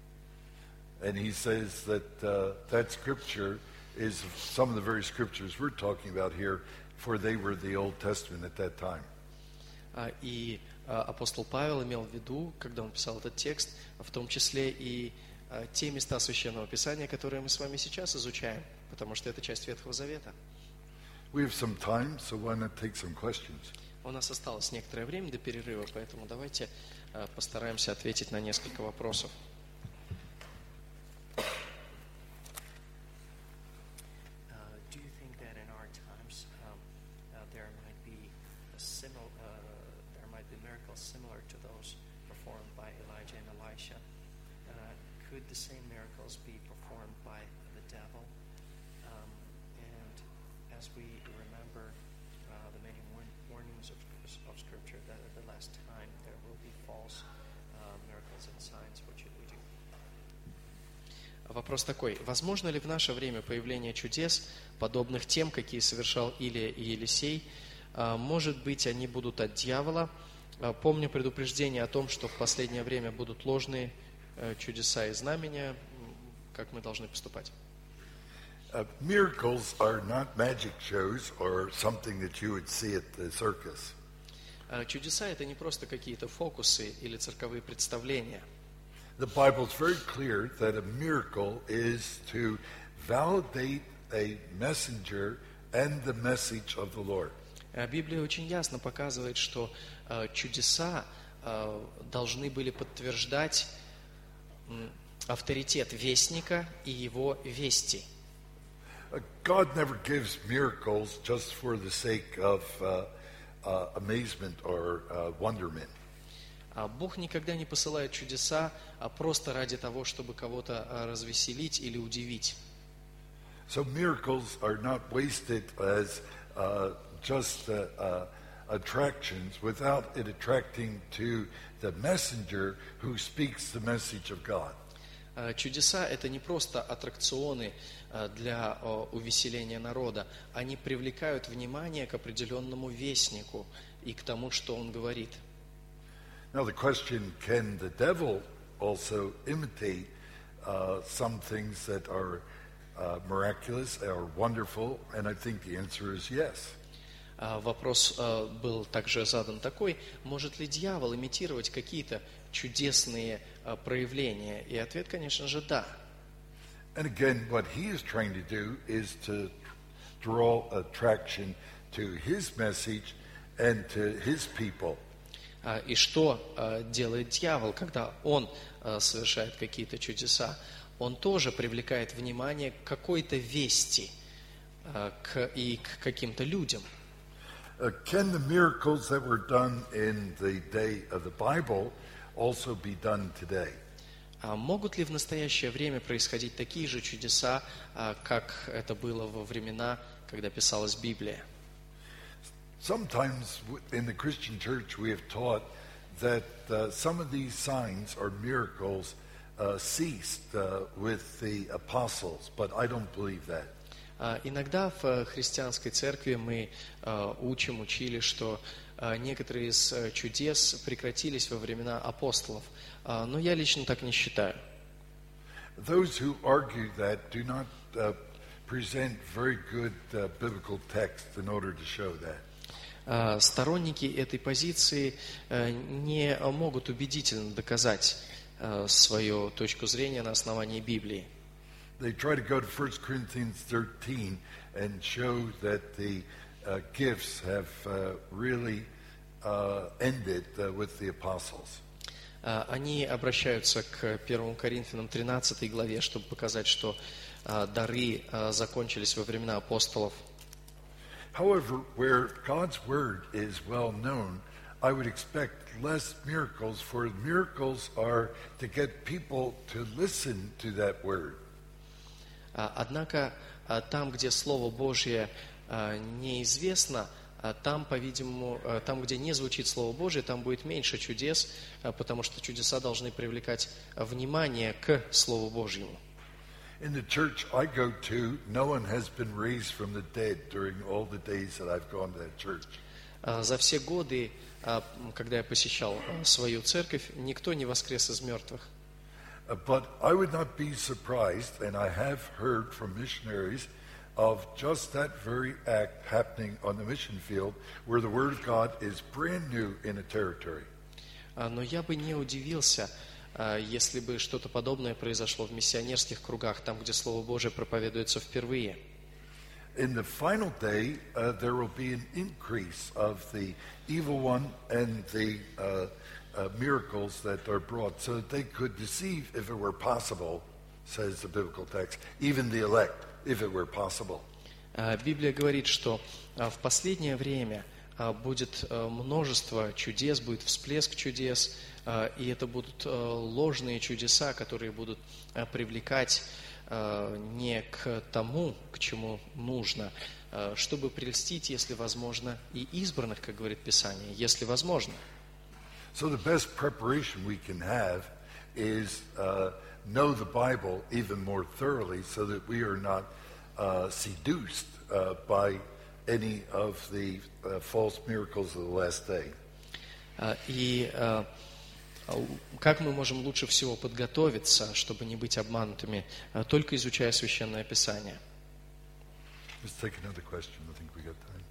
And he says that uh, that scripture is some of the very scriptures we're talking about here, for they were the Old Testament at that time. И апостол Павел имел в виду, когда он писал этот текст, в том числе и те места Священного Писания, которые мы с вами сейчас изучаем, потому что это часть Ветхого Завета. We have some time, so why not take some questions? У нас осталось некоторое время до перерыва, поэтому давайте постараемся ответить на несколько вопросов. Could the same miracles be performed by the devil? Um, and as we remember uh, the many warn- warnings of, of Scripture, that at the last time there will be false uh, miracles and signs, what should we do? Вопрос такой: возможно ли в наше время появление чудес, подобных тем, какие совершал Илия и Елисей? Может быть, они будут от дьявола? Помню предупреждение о том, что в последнее время будут ложные чудеса и знамения, как мы должны поступать? Uh, miracles are not magic shows or something that you would see at the circus. Чудеса — это не просто какие-то фокусы или цирковые представления. The Bible is very clear that a miracle is to validate a messenger and the message of the Lord. Библия очень ясно показывает, что чудеса должны были подтверждать авторитет вестника и его вести. God never gives miracles just for the sake of uh, uh, amazement or uh, wonderment. Бог никогда не посылает чудеса просто ради того, чтобы кого-то развеселить или удивить. So miracles are not wasted as uh, just uh, uh, attractions without it attracting to the messenger who speaks the message of God. А, Чудеса – это не просто аттракционы а, для а, увеселения народа. Они привлекают внимание к определенному вестнику и к тому, что он говорит. Now the question, can the devil also imitate uh, some things that are uh, miraculous or wonderful? And I think the answer is yes. А, Вопрос а, был также задан такой: может ли дьявол имитировать какие-то чудесные а, проявления? И ответ, конечно же, да. And again, what he is trying to do is to draw attraction to his message and to his people. А, И что а, делает дьявол, когда он а, совершает какие-то чудеса? Он тоже привлекает внимание к какой-то вести а, к, и к каким-то людям. Uh, can the miracles that were done in the day of the Bible also be done today? А могут ли в настоящее время происходить такие же чудеса, а, как это было во времена, когда писалась Библия? Sometimes w- in the Christian church we have taught that uh, some of these signs or miracles uh, ceased uh, with the apostles, but I don't believe that. А, Иногда в э, христианской церкви мы э, учим, учили, что э, некоторые из э, чудес прекратились во времена апостолов. А, Но я лично так не считаю. Those who argue that do not uh, present very good uh, biblical text in order to show that. А, Сторонники этой позиции э, не могут убедительно доказать э, свою точку зрения на основании Библии. They try to go to First Corinthians thirteen and show that the uh, gifts have uh, really uh, ended uh, with the apostles. А, Они обращаются к первому Коринфянам тринадцатой главе, чтобы показать, что а, дары а, закончились во времена апостолов. However, where God's word is well known, I would expect less miracles, for miracles are to get people to listen to that word. А, Однако а, там, где Слово Божье а, неизвестно, а там, по-видимому, а, там, где не звучит Слово Божье, там будет меньше чудес, а, потому что чудеса должны привлекать а, внимание к Слову Божьему. In the church I go to, no one has been raised from the dead during all the days that I've gone to that church. А, За все годы, а, когда я посещал а, свою церковь, никто не воскрес из мертвых. Uh, But I would not be surprised, and I have heard from missionaries of just that very act happening on the mission field where the Word of God is brand new in a territory. А, Но я бы не удивился, а, если бы что-то подобное произошло в миссионерских кругах, там, где Слово Божие проповедуется впервые. In the final day, uh, there will be an increase of the evil one and the uh, uh, miracles that are brought, so that they could deceive, if it were possible, says the biblical text, even the elect, if it were possible. А, Библия говорит, что а, в последнее время а, будет а, множество чудес, будет всплеск чудес, а, и это будут а, ложные чудеса, которые будут а, привлекать а, не к тому, к чему нужно, а, чтобы прельстить, если возможно, и избранных, как говорит Писание, если возможно. So the best preparation we can have is uh, know the Bible even more thoroughly so that we are not uh, seduced uh, by any of the uh, false miracles of the last day. А, И а, а, как мы можем лучше всего подготовиться, чтобы не быть обманутыми, а, только изучая Священное Писание? Let's take another question. I think we got time.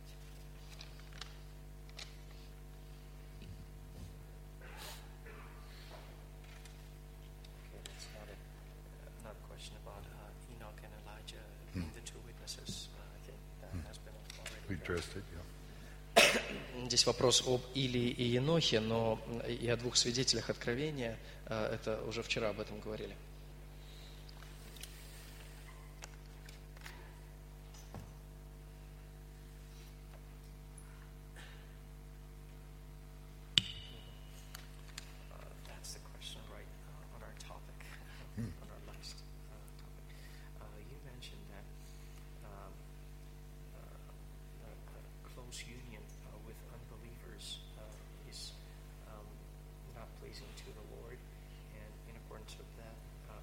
It's not a, not a question about uh, Enoch and Elijah being the two witnesses. Uh, I think that has been We already addressed it, yeah. addressed. Здесь вопрос об Илии и Енохе, но и о двух свидетелях Откровения. uh, Это уже вчера об этом говорили. That's the question right uh, on our topic, on our last uh, topic. Uh, you mentioned that um, uh, a, a close union uh, with unbelievers uh, is um, not pleasing to the Lord, and in accordance with that, uh,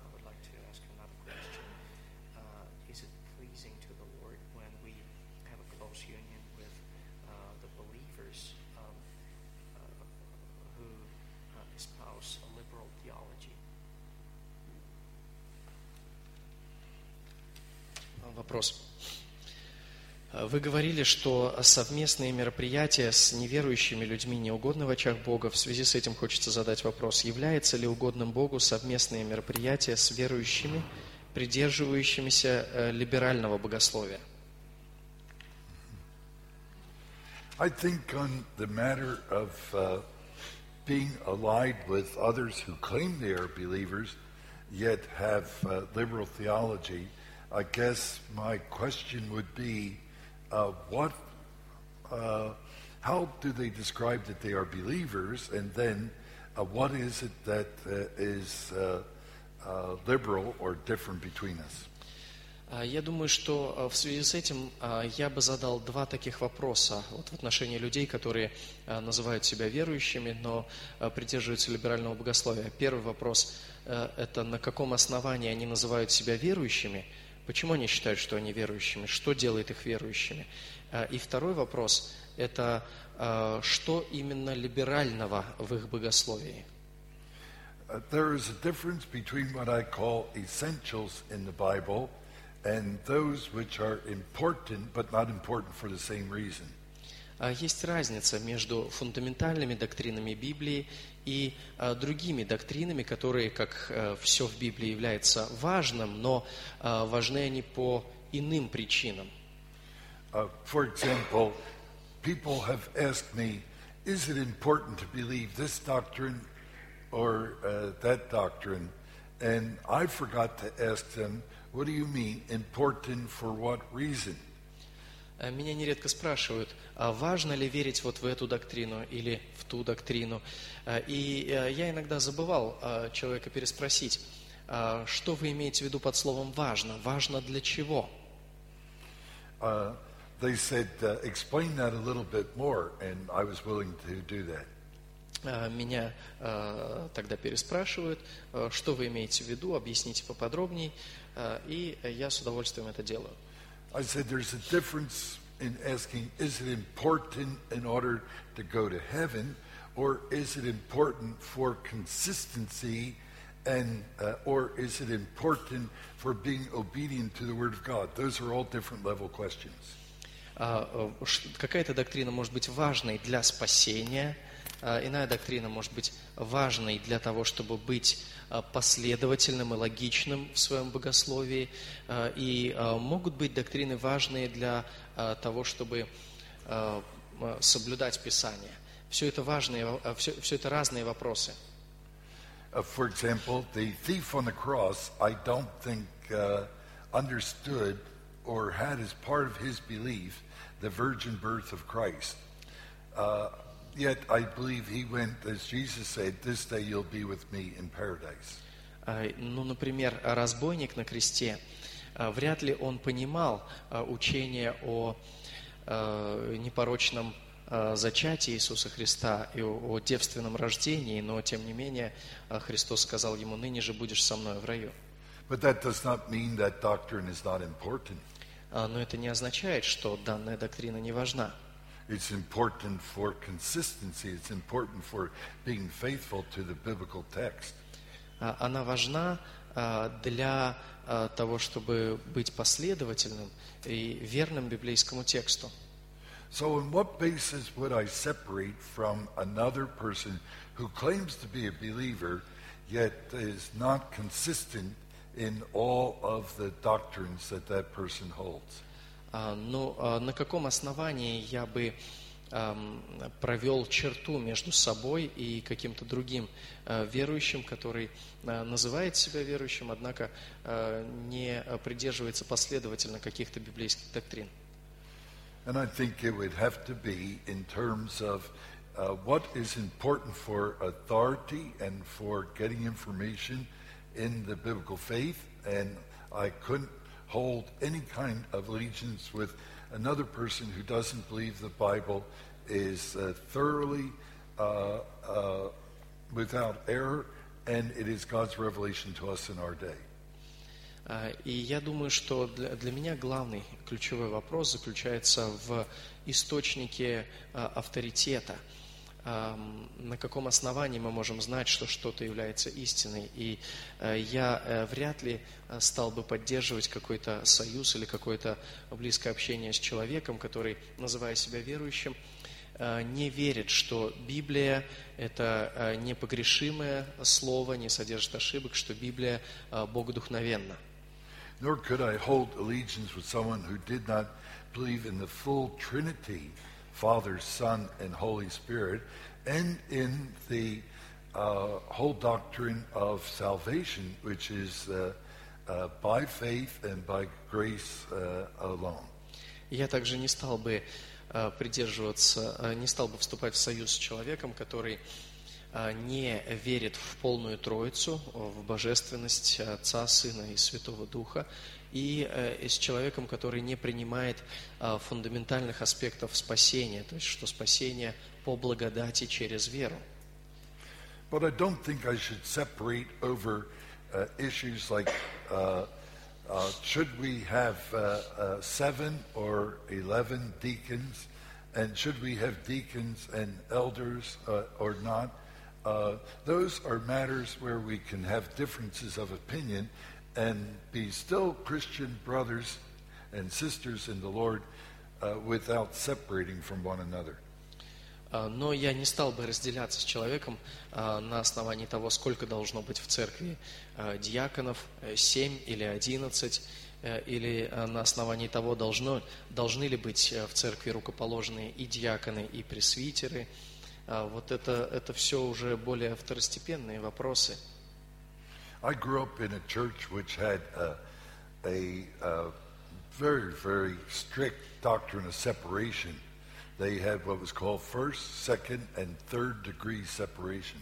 Вопрос. Вы говорили, что совместные мероприятия с неверующими людьми не угодны в очах Бога. В связи с этим хочется задать вопрос. Является ли угодным Богу совместные мероприятия с верующими, придерживающимися либерального богословия? I think on the matter of uh, being allied with others who claim they are believers, yet have uh, liberal theology, I guess my question would be, uh, what, uh, how do they describe that they are believers, and then uh, what is it that uh, is uh, uh, liberal or different between us? Я думаю, что в связи с этим я бы задал два таких вопроса вот в отношении людей, которые называют себя верующими, но придерживаются либерального богословия. Первый вопрос – это на каком основании они называют себя верующими, почему они считают, что они верующими, что делает их верующими. И второй вопрос – это что именно либерального в их богословии. There is a difference between what I call essentials in the Bible and those which are important, but not important for the same reason. Есть разница между фундаментальными доктринами Библии и другими доктринами, которые, как все в Библии, являются важным, но важны они по иным причинам. Uh, for example, people have asked me, is it important to believe this doctrine or uh, that doctrine? And I forgot to ask them, what do you mean, important for what reason? Меня нередко спрашивают, а важно ли верить вот в эту доктрину или в ту доктрину. И я иногда забывал человека переспросить, что вы имеете в виду под словом «важно»? Важно для чего? Uh, they said, uh, explain that a little bit more, and I was willing to do that. Меня э, тогда переспрашивают, э, что вы имеете в виду, объясните поподробнее, э, и я с удовольствием это делаю. I said there's a difference in asking, is it important in order to go to heaven, or is it important for consistency, and uh, or is it important for being obedient to the Word of God? Those are all different level questions. Uh, какая-то доктрина может быть важной для спасения, иная доктрина может быть важной для того, чтобы быть последовательным и логичным в своем богословии, и могут быть доктрины важные для того, чтобы соблюдать Писание. Все это важные, все, все это разные вопросы. For example, the thief on the cross, I don't think uh, understood or had as part of his belief the virgin birth of Christ. Uh, Yet I believe he went, as Jesus said, this day you'll be with me in paradise. Ну, например, разбойник на кресте, вряд ли он понимал учение о непорочном зачатии Иисуса Христа и о девственном рождении, но, тем не менее, Христос сказал ему, ныне же будешь со мной в раю. But that does not mean that doctrine is not important. Но это не означает, что данная доктрина не важна. It's important for consistency. It's important for being faithful to the biblical text. Она важна для того, чтобы быть последовательным и верным библейскому тексту. So on what basis would I separate from another person who claims to be a believer, yet is not consistent in all of the doctrines that that person holds? Ну, на каком основании я бы провел черту между собой и каким-то другим верующим, который называет себя верующим, однако не придерживается последовательно каких-то библейских доктрин? And I think it would have to be in terms of uh, what is important for authority and for getting information in the biblical faith, and I couldn't hold any kind of allegiance with another person who doesn't believe the Bible is uh, thoroughly uh, uh, without error, and it is God's revelation to us in our day. И я думаю, что для, для меня главный ключевой вопрос заключается в источнике авторитета. эм, на каком основании мы можем знать, что что-то является истиной. И э, я э, вряд ли э, стал бы поддерживать какой-то союз или какое-то близкое общение с человеком, который, называя себя верующим, э, не верит, что Библия – это э, непогрешимое слово, не содержит ошибок, что Библия э, богодухновенна. Nor could I hold allegiance with someone who did not believe in the full Trinity, Father, Son, and Holy Spirit, and in the uh, whole doctrine of salvation, which is uh, uh, by faith and by grace uh, alone. Я также не стал бы э, придерживаться, э, не стал бы вступать в союз с человеком, который э, не верит в полную Троицу, в божественность Отца, Сына и Святого Духа, и, э, и с человеком, который не принимает э, фундаментальных аспектов спасения, то есть что спасение по благодати через веру. But I don't think I should separate over uh, issues like uh, uh, should we have uh, uh, seven or eleven deacons, and should we have deacons and elders uh, or not? Uh, those are matters where we can have differences of opinion and be still Christian brothers and sisters in the Lord uh, without separating from one another. Но я не стал бы разделяться с человеком на основании того, сколько должно быть в церкви диаконов, семь или одиннадцать, или на основании того, должно, должны ли быть в церкви рукоположенные и диаконы, и пресвитеры. Вот это, это все уже более второстепенные вопросы. I grew up in a church which had a, a, a very, very strict doctrine of separation. They had what was called first, second, and third degree separation.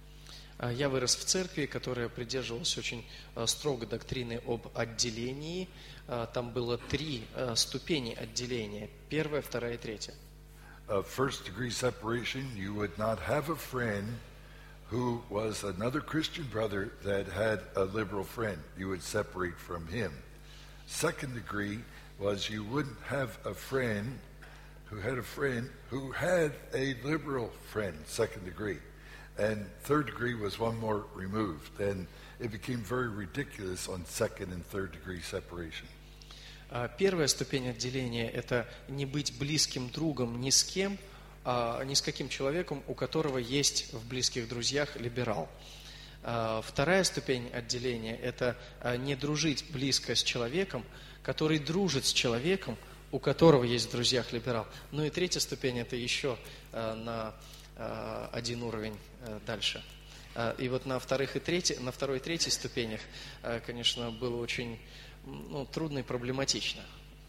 Я вырос в церкви, которая придерживалась очень строго доктрины об отделении. Там было три ступени отделения: первая, вторая и третья. Uh, first degree separation, you would not have a friend who was another Christian brother that had a liberal friend. You would separate from him. Second degree was you wouldn't have a friend who had a friend who had a liberal friend, second degree. And third degree was one more removed. And it became very ridiculous on second and third degree separation. Первая ступень отделения – это не быть близким другом ни с кем, а ни с каким человеком, у которого есть в близких друзьях либерал. Вторая ступень отделения – это не дружить близко с человеком, который дружит с человеком, у которого есть в друзьях либерал. Ну и третья ступень – это еще на один уровень дальше. И вот на, вторых и третьей, на второй и третьей ступенях, конечно, было очень ну, трудно и проблематично.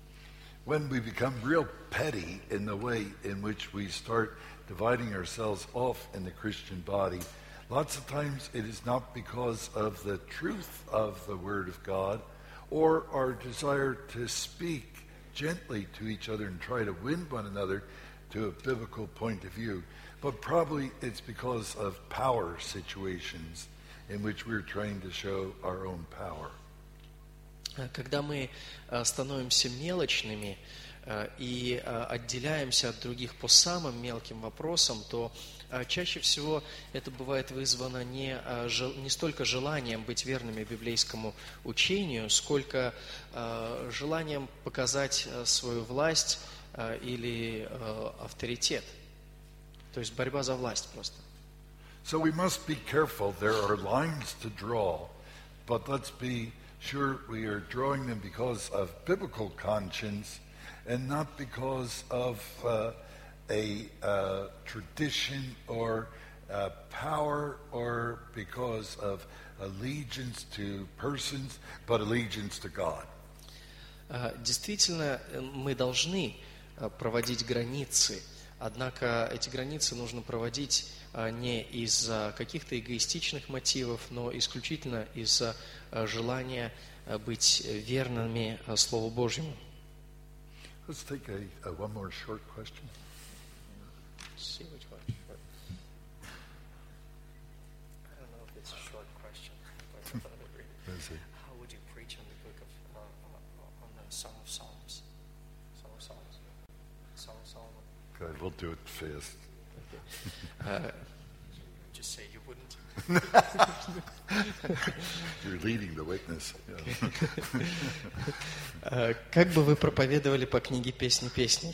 When we become real petty in the way in which we start dividing ourselves off in the Christian body, lots of times it is not because of the truth of the Word of God or our desire to speak gently to each other and try to win one another to a biblical point of view, but probably it's because of power situations in which we're trying to show our own power. Когда мы становимся мелочными и отделяемся от других по самым мелким вопросам, то чаще всего это бывает вызвано не, не столько желанием быть верными библейскому учению, сколько желанием показать свою власть или авторитет. То есть борьба за власть просто. So we must be careful. There are lines to draw, but let's be sure we are drawing them because of biblical conscience and not because of uh, a uh, tradition or uh, power or because of allegiance to persons, but allegiance to God. Действительно, мы должны проводить границы, однако эти границы нужно проводить не из-за каких-то эгоистичных мотивов, но исключительно из-за желания быть верными Слову Божьему. Let's take a, a one more short question. See which one. I don't know if it's a short question, but I thought I'd read it. Is it? How would you preach on the book of uh, uh, on the Song of Psalms? Song of Psalms. Song of Solomon. Good, we'll do it fast. Uh, just say you wouldn't. You're leading the witness. Uh, как бы вы проповедовали по книге «Песни песней»?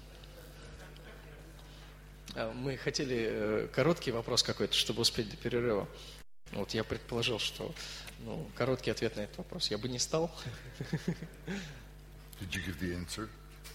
Uh, мы хотели uh, короткий вопрос какой-то, чтобы успеть до перерыва. Вот я предположил, что ну, короткий ответ на этот вопрос я бы не стал. Did you give the answer?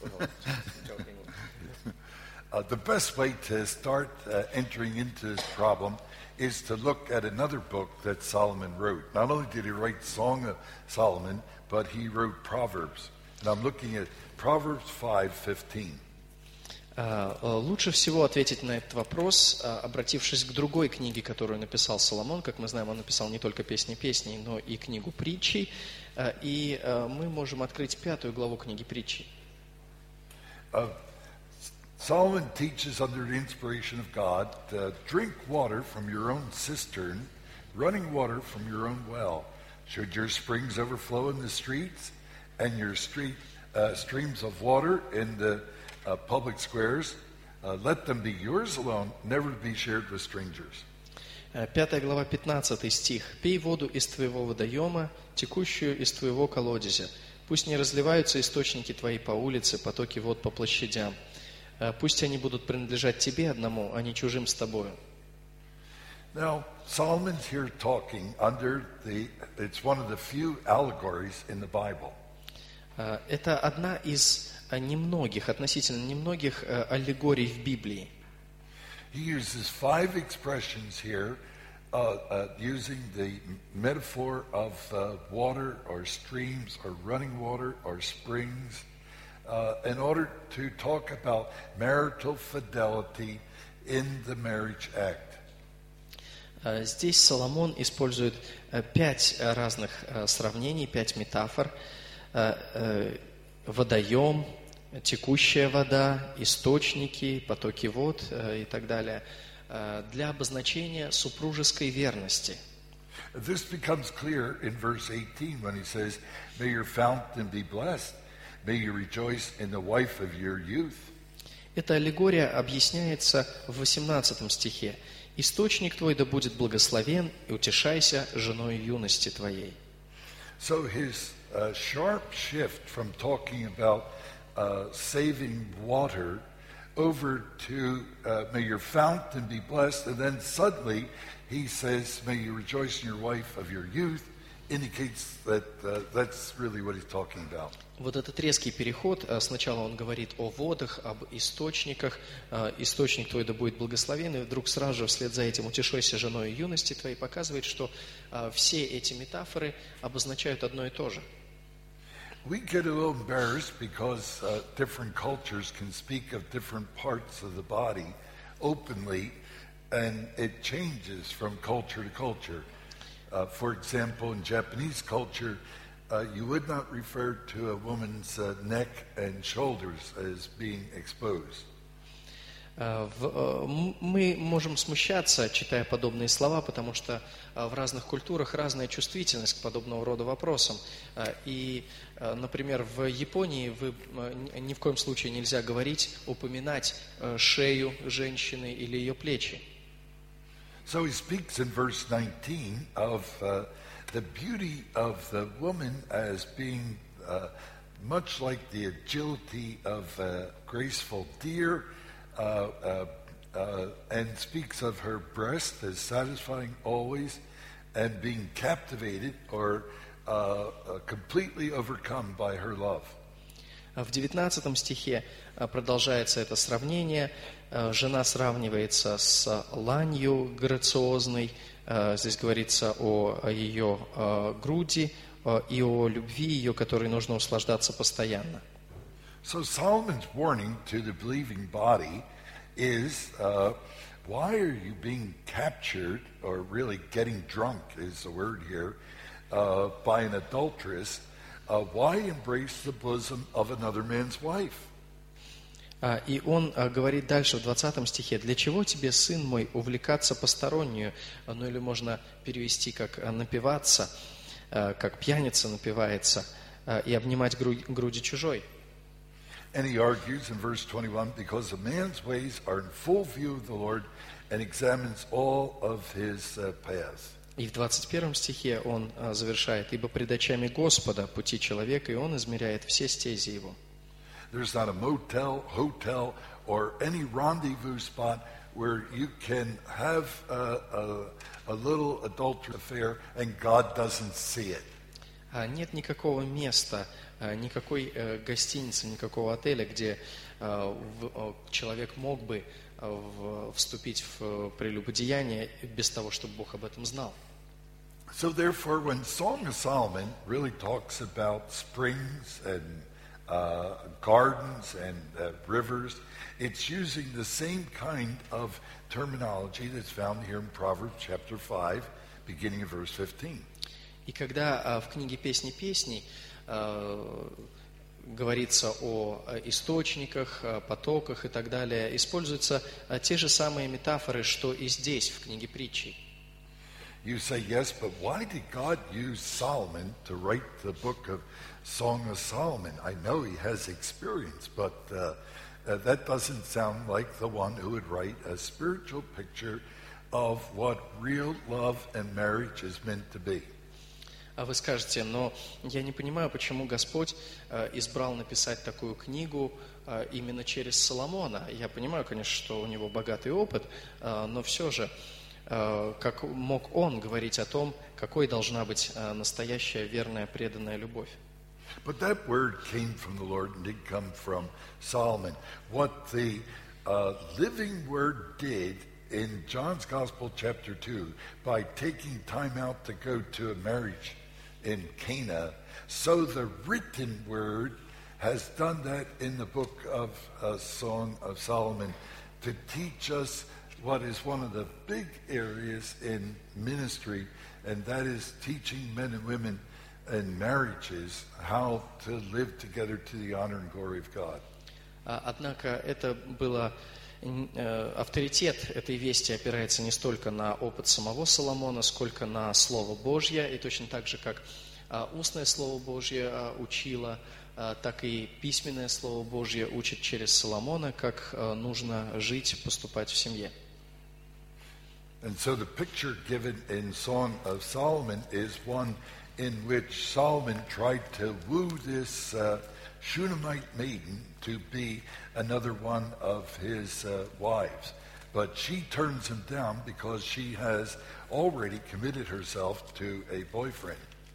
uh, the best way to start uh, entering into this problem is to look at another book that Solomon wrote. Not only did he write Song of Solomon, but he wrote Proverbs. And I'm looking at Proverbs five fifteen. Лучше всего ответить на этот вопрос, обратившись к другой книге, которую написал Соломон. Как мы знаем, он написал не только «Песни песней», но и книгу «Притчей». И мы можем открыть пятую главу книги «Притчей». Uh, Solomon teaches under the inspiration of God to drink water from your own cistern, running water from your own well. Should your springs overflow in the streets and your street uh, streams of water in the uh, public squares, uh, let them be yours alone, never to be shared with strangers. Пятая глава, пятнадцатый стих. «Пей воду из твоего водоема, текущую из твоего колодезя. Пусть не разливаются источники твои по улице, потоки вод по площадям. Пусть они будут принадлежать тебе одному, а не чужим с тобою». Now, Solomon's here talking under the, it's one of the few allegories in the Bible. Это одна из немногих, относительно немногих аллегорий в Библии. He uses five expressions here, uh, uh, using the metaphor of uh, water or streams or running water or springs, uh, in order to talk about marital fidelity in the marriage act. Здесь Соломон использует пять разных сравнений, пять метафор. Водоем, текущая вода, источники, потоки вод и так далее, для обозначения супружеской верности. This becomes clear in verse eighteen when he says, "May your fountain be blessed, may you rejoice in the wife of your youth." Эта аллегория объясняется в восемнадцатом стихе. «Источник твой да будет благословен, и утешайся женой юности твоей». So his uh, sharp shift from talking about uh, saving water over to uh, may your fountain be blessed, and then suddenly he says, may you rejoice in your wife of your youth, indicates that uh, that's really what he's talking about. Вот этот резкий переход, сначала он говорит о водах, об источниках, источник твой да будет благословен, и вдруг сразу же вслед за этим утешайся женой юности твоей, показывает, что все эти метафоры обозначают одно и то же. We get a little embarrassed because uh, different cultures can speak of different parts of the body openly, and it changes from culture to culture. Uh, for example, in Japanese culture, uh, you would not refer to a woman's uh, neck and shoulders as being exposed. Мы можем смущаться, читая подобные слова, потому что в разных культурах разная чувствительность к подобного рода вопросам. И, например, в Японии вы, ни в коем случае нельзя говорить, упоминать шею женщины или ее плечи. So he speaks in verse nineteen of uh, the beauty of the woman as being uh, much like the agility of a graceful deer, uh, uh, uh, and speaks of her breast as satisfying always and being captivated or uh, uh, completely overcome by her love. В девятнадцатом стихе продолжается это сравнение. Жена сравнивается с ланью грациозной. Здесь говорится о ее груди и о любви ее, которой нужно услаждаться постоянно. So Solomon's warning to the believing body is, uh, why are you being captured, or really getting drunk is the word here, uh, by an adulteress? Uh, why embrace the bosom of another man's wife? И он говорит дальше в двадцатом стихе: «Для чего тебе, сын мой, увлекаться постороннюю?» Ну или можно перевести как «напиваться», как пьяница напивается, и обнимать грудь, груди чужой. And he argues in verse twenty-one, because a man's ways are in full view of the Lord and examines all of his uh, paths. И в двадцать первом стихе он а, завершает: «Ибо пред очами Господа пути человека, и он измеряет все стези его». There's not a motel, hotel, or any rendezvous spot where you can have a, a, a little adulterous affair and God doesn't see it. А, Нет никакого места, а, никакой э, гостиницы, никакого отеля, где а, в- а, человек мог бы а, в- вступить в э, прелюбодеяние без того, чтобы Бог об этом знал. So therefore, when Song of Solomon really talks about springs and uh, gardens and uh, rivers, it's using the same kind of terminology that's found here in Proverbs chapter five, beginning of verse fifteen. И когда а, в книге «Песни песней» а, говорится о а, источниках, а, потоках и так далее, используются а, те же самые метафоры, что и здесь, в книге «Притчей». You say, yes, but why did God use Solomon to write the book of Song of Solomon? I know he has experience, but uh, uh, that doesn't sound like the one who would write a spiritual picture of what real love and marriage is meant to be. А вы скажете: но я не понимаю, почему Господь э, избрал написать такую книгу э, именно через Соломона. Я понимаю, конечно, что у него богатый опыт, э, но все же, э, как мог он говорить о том, какой должна быть э, настоящая, верная, преданная любовь? But that word came from the Lord and did come from Solomon. What the uh, living word did in John's Gospel chapter two, by taking time out to go to a marriage in Cana, so the written word has done that in the book of uh, Song of Solomon to teach us what is one of the big areas in ministry, and that is teaching men and women in marriages how to live together to the honor and glory of God. А, Однако это было, м, э, авторитет этой вести опирается не столько на опыт самого Соломона, сколько на Слово Божье, и точно так же, как а, устное Слово Божье а, учило, а, так и письменное Слово Божье учит через Соломона, как а, нужно жить, поступать в семье. And so the picture given in Song of Solomon is one in which Solomon tried to woo this uh, Shunammite maiden to be another one of his uh, wives. But she turns him down because she has already committed herself to a boyfriend.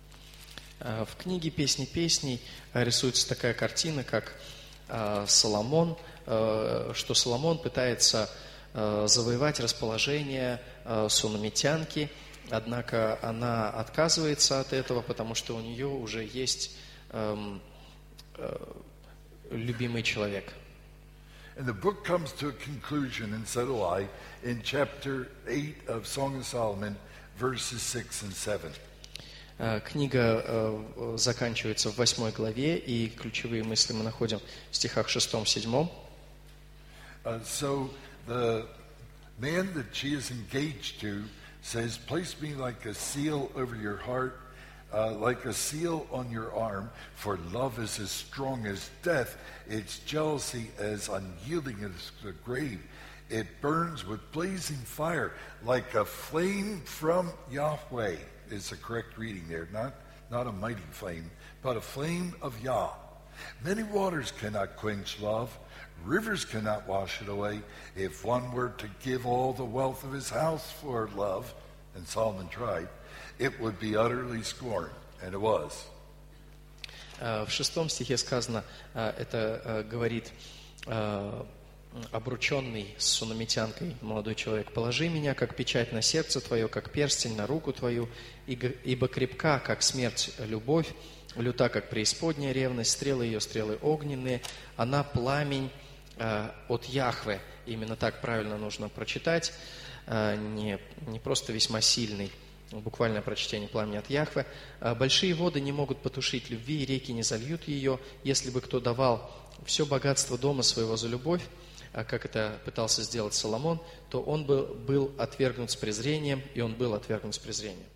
А, В книге «Песни песней» а, рисуется такая картина, как а, Соломон, а, что Соломон пытается а, завоевать расположение а, сунамитянки, однако она отказывается от этого, потому что у нее уже есть эм, э, любимый человек. And the book comes to a conclusion, and so do I, in chapter eight of Song of Solomon, verses six and seven. Э, Книга э, заканчивается в восьмой главе, и ключевые мысли мы находим в стихах шестом-седьмом. Uh, so the man that she is engaged to says, place me like a seal over your heart, uh, like a seal on your arm, for love is as strong as death, its jealousy as unyielding as the grave. It burns with blazing fire, like a flame from Yahweh, is the correct reading there, not, not a mighty flame, but a flame of Yah. Many waters cannot quench love, rivers cannot wash it away. If one were to give all the wealth of his house for love, and Solomon tried, it would be utterly scorned, and it was. Э, В шестом стихе сказано, э, это э, говорит э, обрученный с сунамитянкой молодой человек: «Положи меня, как печать на сердце твое, как перстень на руку твою, ибо ибо крепка, как смерть, любовь, люта, как преисподняя ревность, стрелы ее, стрелы огненные, она пламень э, от Яхве». Именно так правильно нужно прочитать, э, не, не просто весьма сильный, буквальное прочтение «пламени от Яхве». Э, «Большие воды не могут потушить любви, и реки не зальют ее. Если бы кто давал все богатство дома своего за любовь, э, как это пытался сделать Соломон, то он бы был отвергнут с презрением, и он был отвергнут с презрением».